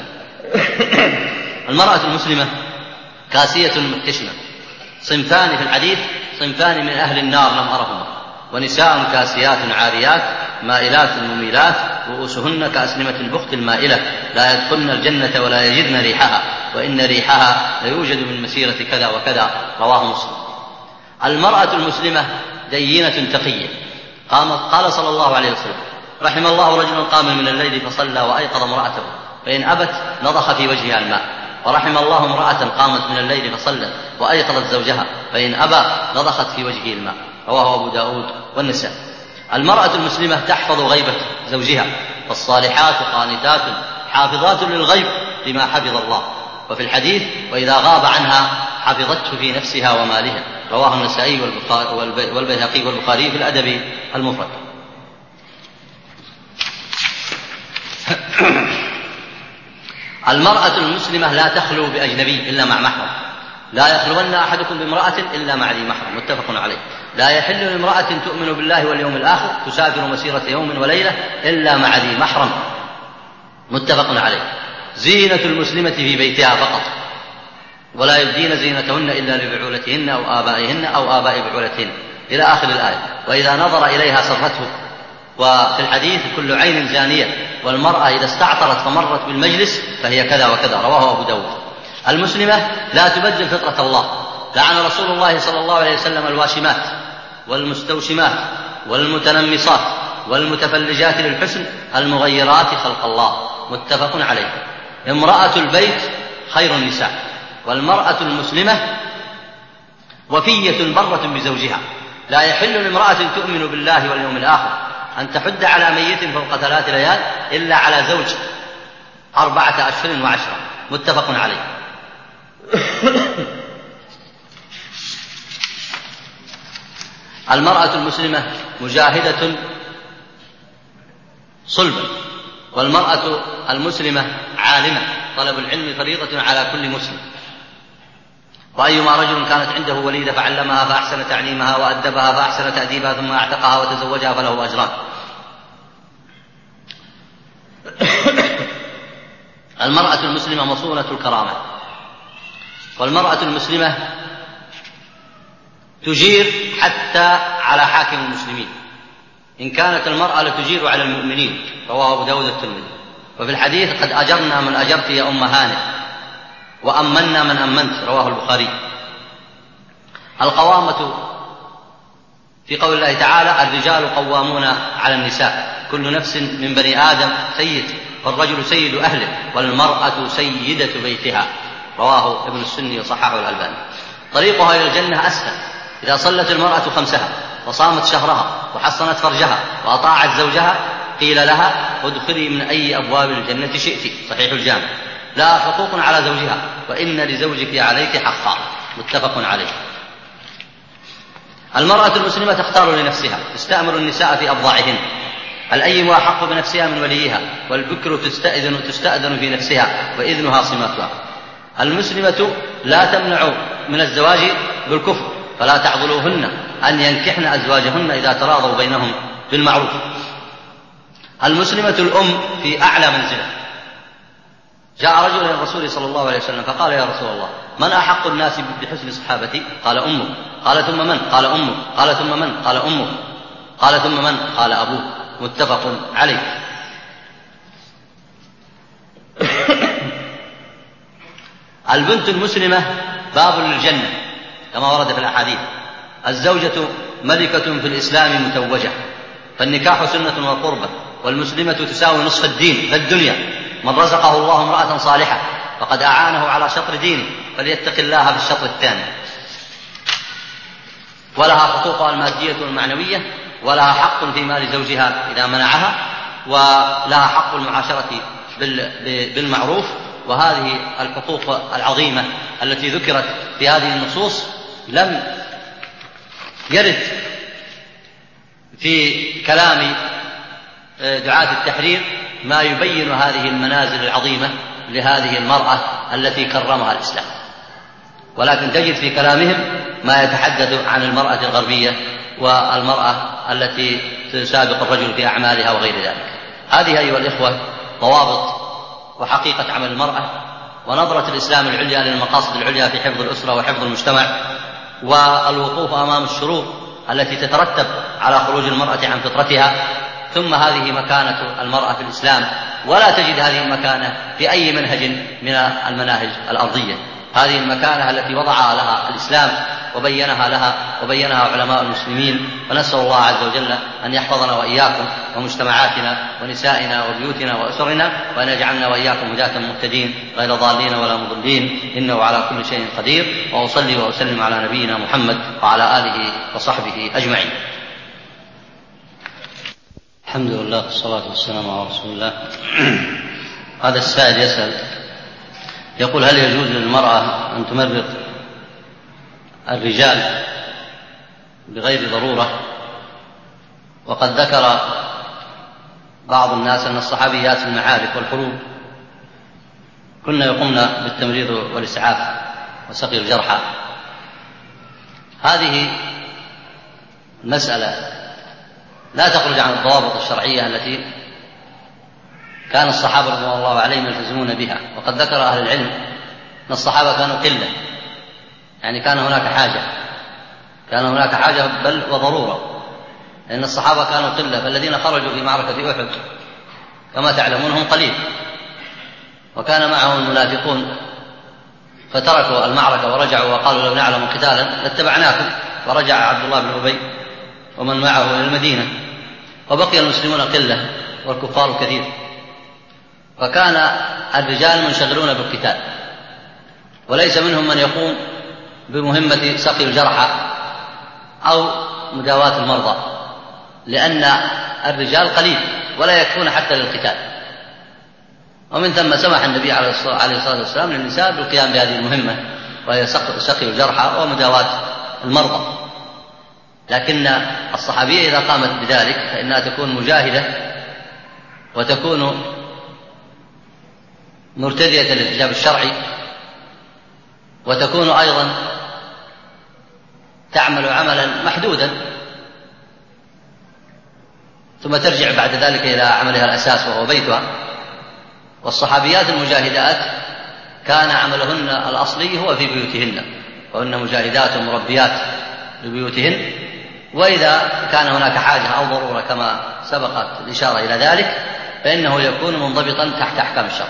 المرأة المسلمة كاسية محتشمة، صنفان في الحديث: صنفان من أهل النار لم أرهما، ونساء كاسيات عاريات مائلات مميلات رؤوسهن كأسنمة البخت المائلة لا يدخلن الجنة ولا يجدن ريحها، وإن ريحها ليوجد من مسيرة كذا وكذا، رواه مسلم. المرأة المسلمة دينة تقية. قال صلى الله عليه وسلم: رحم الله رجلا قام من الليل فصلى وأيقظ امرأته فإن أبت نضخ في وجهها الماء، ورحم الله امرأة قامت من الليل فصلت وأيقظت زوجها فإن أبى نضخت في وجهه الماء، رواه أبو داود والنسائي. المرأة المسلمة تحفظ غيبة زوجها، فالصالحات قانتات حافظات للغيب بما حفظ الله، وفي الحديث: وإذا غاب عنها حفظته في نفسها ومالها، رواه النسائي والبيهقي والبخاري في الأدب المفرد. المرأة المسلمة لا تخلو بأجنبي إلا مع محرم، لا يخلون أحدكم بامرأة إلا مع ذي محرم، متفق عليه. لا يحل لامرأة تؤمن بالله واليوم الآخر تسافر مسيرة يوم وليلة إلا مع ذي محرم، متفق عليه. زينة المسلمة في بيتها فقط، ولا يبدين زينتهن إلا لبعولتهن أو آبائهن أو آباء بعولتهن، إلى آخر الآية. وإذا نظر إليها سرته. وفي الحديث: كل عين زانية، والمرأة إذا استعطرت فمرت بالمجلس فهي كذا وكذا، رواه أبو داود. المسلمة لا تبدل فطرة الله، لعن رسول الله صلى الله عليه وسلم الواشمات والمستوشمات والمتنمصات والمتفلجات للحسن المغيرات خلق الله، متفق عليه. امرأة البيت خير النساء، والمرأة المسلمة وفية برة بزوجها. لا يحل لامرأة تؤمن بالله واليوم الآخر أن تحد على ميت فوق ثلاث ليال إلا على زوج أربعة أشهر وعشرة، متفق عليه. المرأة المسلمة مجاهدة صلبا، والمرأة المسلمة عالمة، طلب العلم فريضة على كل مسلم. وأيما رجل كانت عنده وليدة فعلمها فأحسن تعليمها وأدبها فأحسن تأديبها ثم أعتقها وتزوجها فله أجران. المرأة المسلمة مصونة الكرامة، والمرأة المسلمة تجير حتى على حاكم المسلمين، إن كانت المرأة لتجير على المؤمنين، رواه أبو داود الترمذي. وفي الحديث قد أجرنا من أجرت يا أم هانئ وأمنا من أمنت، رواه البخاري. القوامة في قول الله تعالى الرجال قوامون على النساء، كل نفس من بني آدم سيد، فالرجل سيد أهله والمرأة سيدة بيتها، رواه ابن السني وصححه الألباني. طريقها إلى الجنة أسهل إذا صلت المرأة خمسها وصامت شهرها وحصنت فرجها وأطاعت زوجها، قيل لها ادخلي من أي أبواب الجنة شئت، صحيح الجامع. لا حقوق على زوجها وإن لزوجك عليك حقا، متفق عليه. المرأة المسلمة تختار لنفسها، تستأمر النساء في أبضاعهن، الأيم أحق بنفسها من وليها، والبكر تستأذن, تستأذن في نفسها وإذنها صماتها. المسلمة لا تمنع من الزواج بالكفر، فلا تعضلوهن أن ينكحن أزواجهن إذا تراضوا بينهم بالمعروف. المسلمة الأم في أعلى منزلة. جاء رجل إلى الرسول صلى الله عليه وسلم فقال يا رسول الله من أحق الناس بحسن صحابتي؟ قال أمك. قال ثم من؟ قال أمك. قال ثم من؟ قال أمك. قال ثم من؟ قال أبوك، متفق عليه. البنت المسلمة باب للجنة كما ورد في الأحاديث. الزوجة ملكة في الإسلام متوجة، فالنكاح سنة وقربة، والمسلمة تساوي نصف الدين في الدنيا. من رزقه الله امرأة صالحة فقد أعانه على شطر دينه، فليتق الله في الشطر الثاني. ولها حقوقها المادية والمعنوية، ولها حق في مال زوجها إذا منعها، ولها حق المعاشرة بالمعروف. وهذه الحقوق العظيمة التي ذكرت في هذه النصوص لم يرد في كلام دعاة التحرير ما يبين هذه المنازل العظيمة لهذه المرأة التي كرمها الإسلام، ولكن تجد في كلامهم ما يتحدث عن المرأة الغربية والمرأة التي تسابق الرجل في أعمالها وغير ذلك. هذه أيها الإخوة ضوابط وحقيقة عمل المرأة، ونظرة الإسلام العليا للمقاصد العليا في حفظ الأسرة وحفظ المجتمع، والوقوف أمام الشرور التي تترتب على خروج المرأة عن فطرتها. ثم هذه مكانة المرأة في الإسلام، ولا تجد هذه المكانة في أي منهج من المناهج الأرضية. هذه المكانة التي وضعها لها الإسلام وبينها لها وبينها علماء المسلمين. فنسأل الله عز وجل أن يحفظنا وإياكم ومجتمعاتنا ونسائنا وبيوتنا وأسرنا، وأن يجعلنا وإياكم هداة مهتدين غير ضالين ولا مضلين، إنه على كل شيء قدير. وأصلي وأسلم على نبينا محمد وعلى آله وصحبه أجمعين. الحمد لله والصلاة والسلام على رسول الله. هذا السائل يسأل يقول هل يجوز للمرأة أن تمرض الرجال بغير ضرورة؟ وقد ذكر بعض الناس أن الصحابيات في المعارك والحروب كنا يقومن بالتمريض والإسعاف وسقي الجرحى. هذه مسألة لا تخرج عن الضوابط الشرعية التي كان الصحابة رضي الله عليهم يلتزمون بها. وقد ذكر أهل العلم أن الصحابة كانوا قلة، يعني كان هناك حاجة كان هناك حاجة بل وضرورة، لأن الصحابة كانوا قلة. فالذين خرجوا في معركة أحد كما تعلمون هم قليل، وكان معهم المنافقون فتركوا المعركة ورجعوا وقالوا لو نعلم قتالا لاتبعناكم، ورجع عبد الله بن أبي ومن معه إلى المدينة، وبقي المسلمون قلة والكفار كثير. فكان الرجال منشغلون بالقتال، وليس منهم من يقوم بمهمة سقي الجرحى أو مداواة المرضى، لأن الرجال قليل ولا يكفون حتى للقتال. ومن ثم سمح النبي عليه الصلاة والسلام للنساء بالقيام بهذه المهمة، وهي سقي الجرحى ومداواة المرضى. لكن الصحابية إذا قامت بذلك فإنها تكون مجاهدة وتكون مرتدية للحجاب الشرعي، وتكون أيضا تعمل عملا محدودا، ثم ترجع بعد ذلك إلى عملها الأساس وهو بيتها. والصحابيات المجاهدات كان عملهن الأصلي هو في بيوتهن، وهن مجاهدات ومربيات لبيوتهن. وإذا كان هناك حاجة أو ضرورة كما سبقت الإشارة إلى ذلك فإنه يكون منضبطا تحت أحكام الشرع.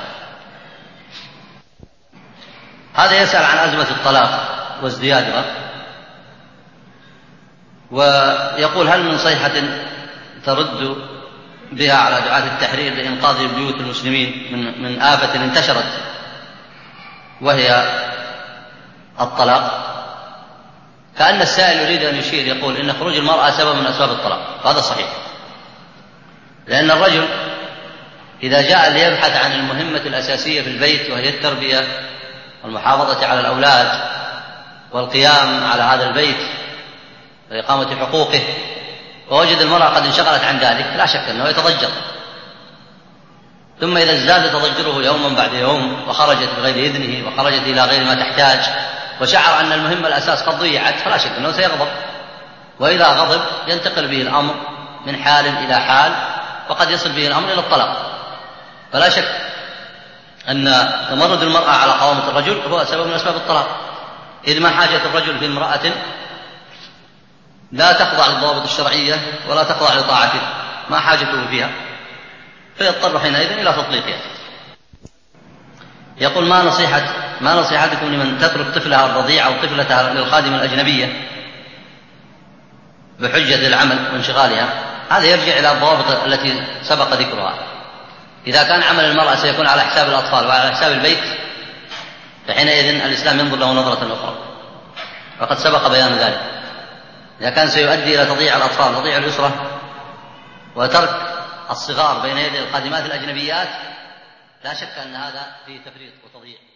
هذا يسأل عن أزمة الطلاق وازديادها، ويقول: هل من صيحة ترد بها على دعاة التحرير لإنقاذ بيوت المسلمين من من آفة انتشرت وهي الطلاق؟ كأن السائل يريد أن يشير، يقول إن خروج المرأة سبب من أسباب الطلاق، وهذا صحيح، لأن الرجل إذا جاء ليبحث عن المهمة الأساسية في البيت وهي التربية والمحافظة على الأولاد والقيام على هذا البيت وإقامة حقوقه، ووجد المرأة قد انشغلت عن ذلك، لا شك أنه يتضجر. ثم إذا ازداد تضجره يوما بعد يوم وخرجت بغير إذنه وخرجت إلى غير ما تحتاج وشعر أن المهمة الأساس قد ضيعت، فلا شك أنه سيغضب، وإذا غضب ينتقل به الأمر من حال إلى حال، وقد يصل به الأمر إلى الطلاق. فلا شك أن تمرد المرأة على قوامة الرجل هو سبب من أسباب الطلاق، إذ ما حاجة الرجل في امرأة لا تخضع للضوابط الشرعية ولا تخضع لطاعته، ما حاجته فيها، فيضطر حينئذ إلى تطليقها. يقول: ما نصيحة ما نصيحتكم لمن تترك طفلها الرضيع أو طفلتها للخادمة الأجنبية بحجة العمل وانشغالها؟ هذا يرجع إلى الضوابط التي سبق ذكرها. إذا كان عمل المرأة سيكون على حساب الأطفال وعلى حساب البيت، فحينئذ الإسلام ينظر له نظرة أخرى، وقد سبق بيان ذلك. إذا كان سيؤدي إلى تضييع الأطفال، تضييع الأسرة، وترك الصغار بين يدي الخادمات الأجنبيات، لا شك أن هذا فيه تفريط وتضييع.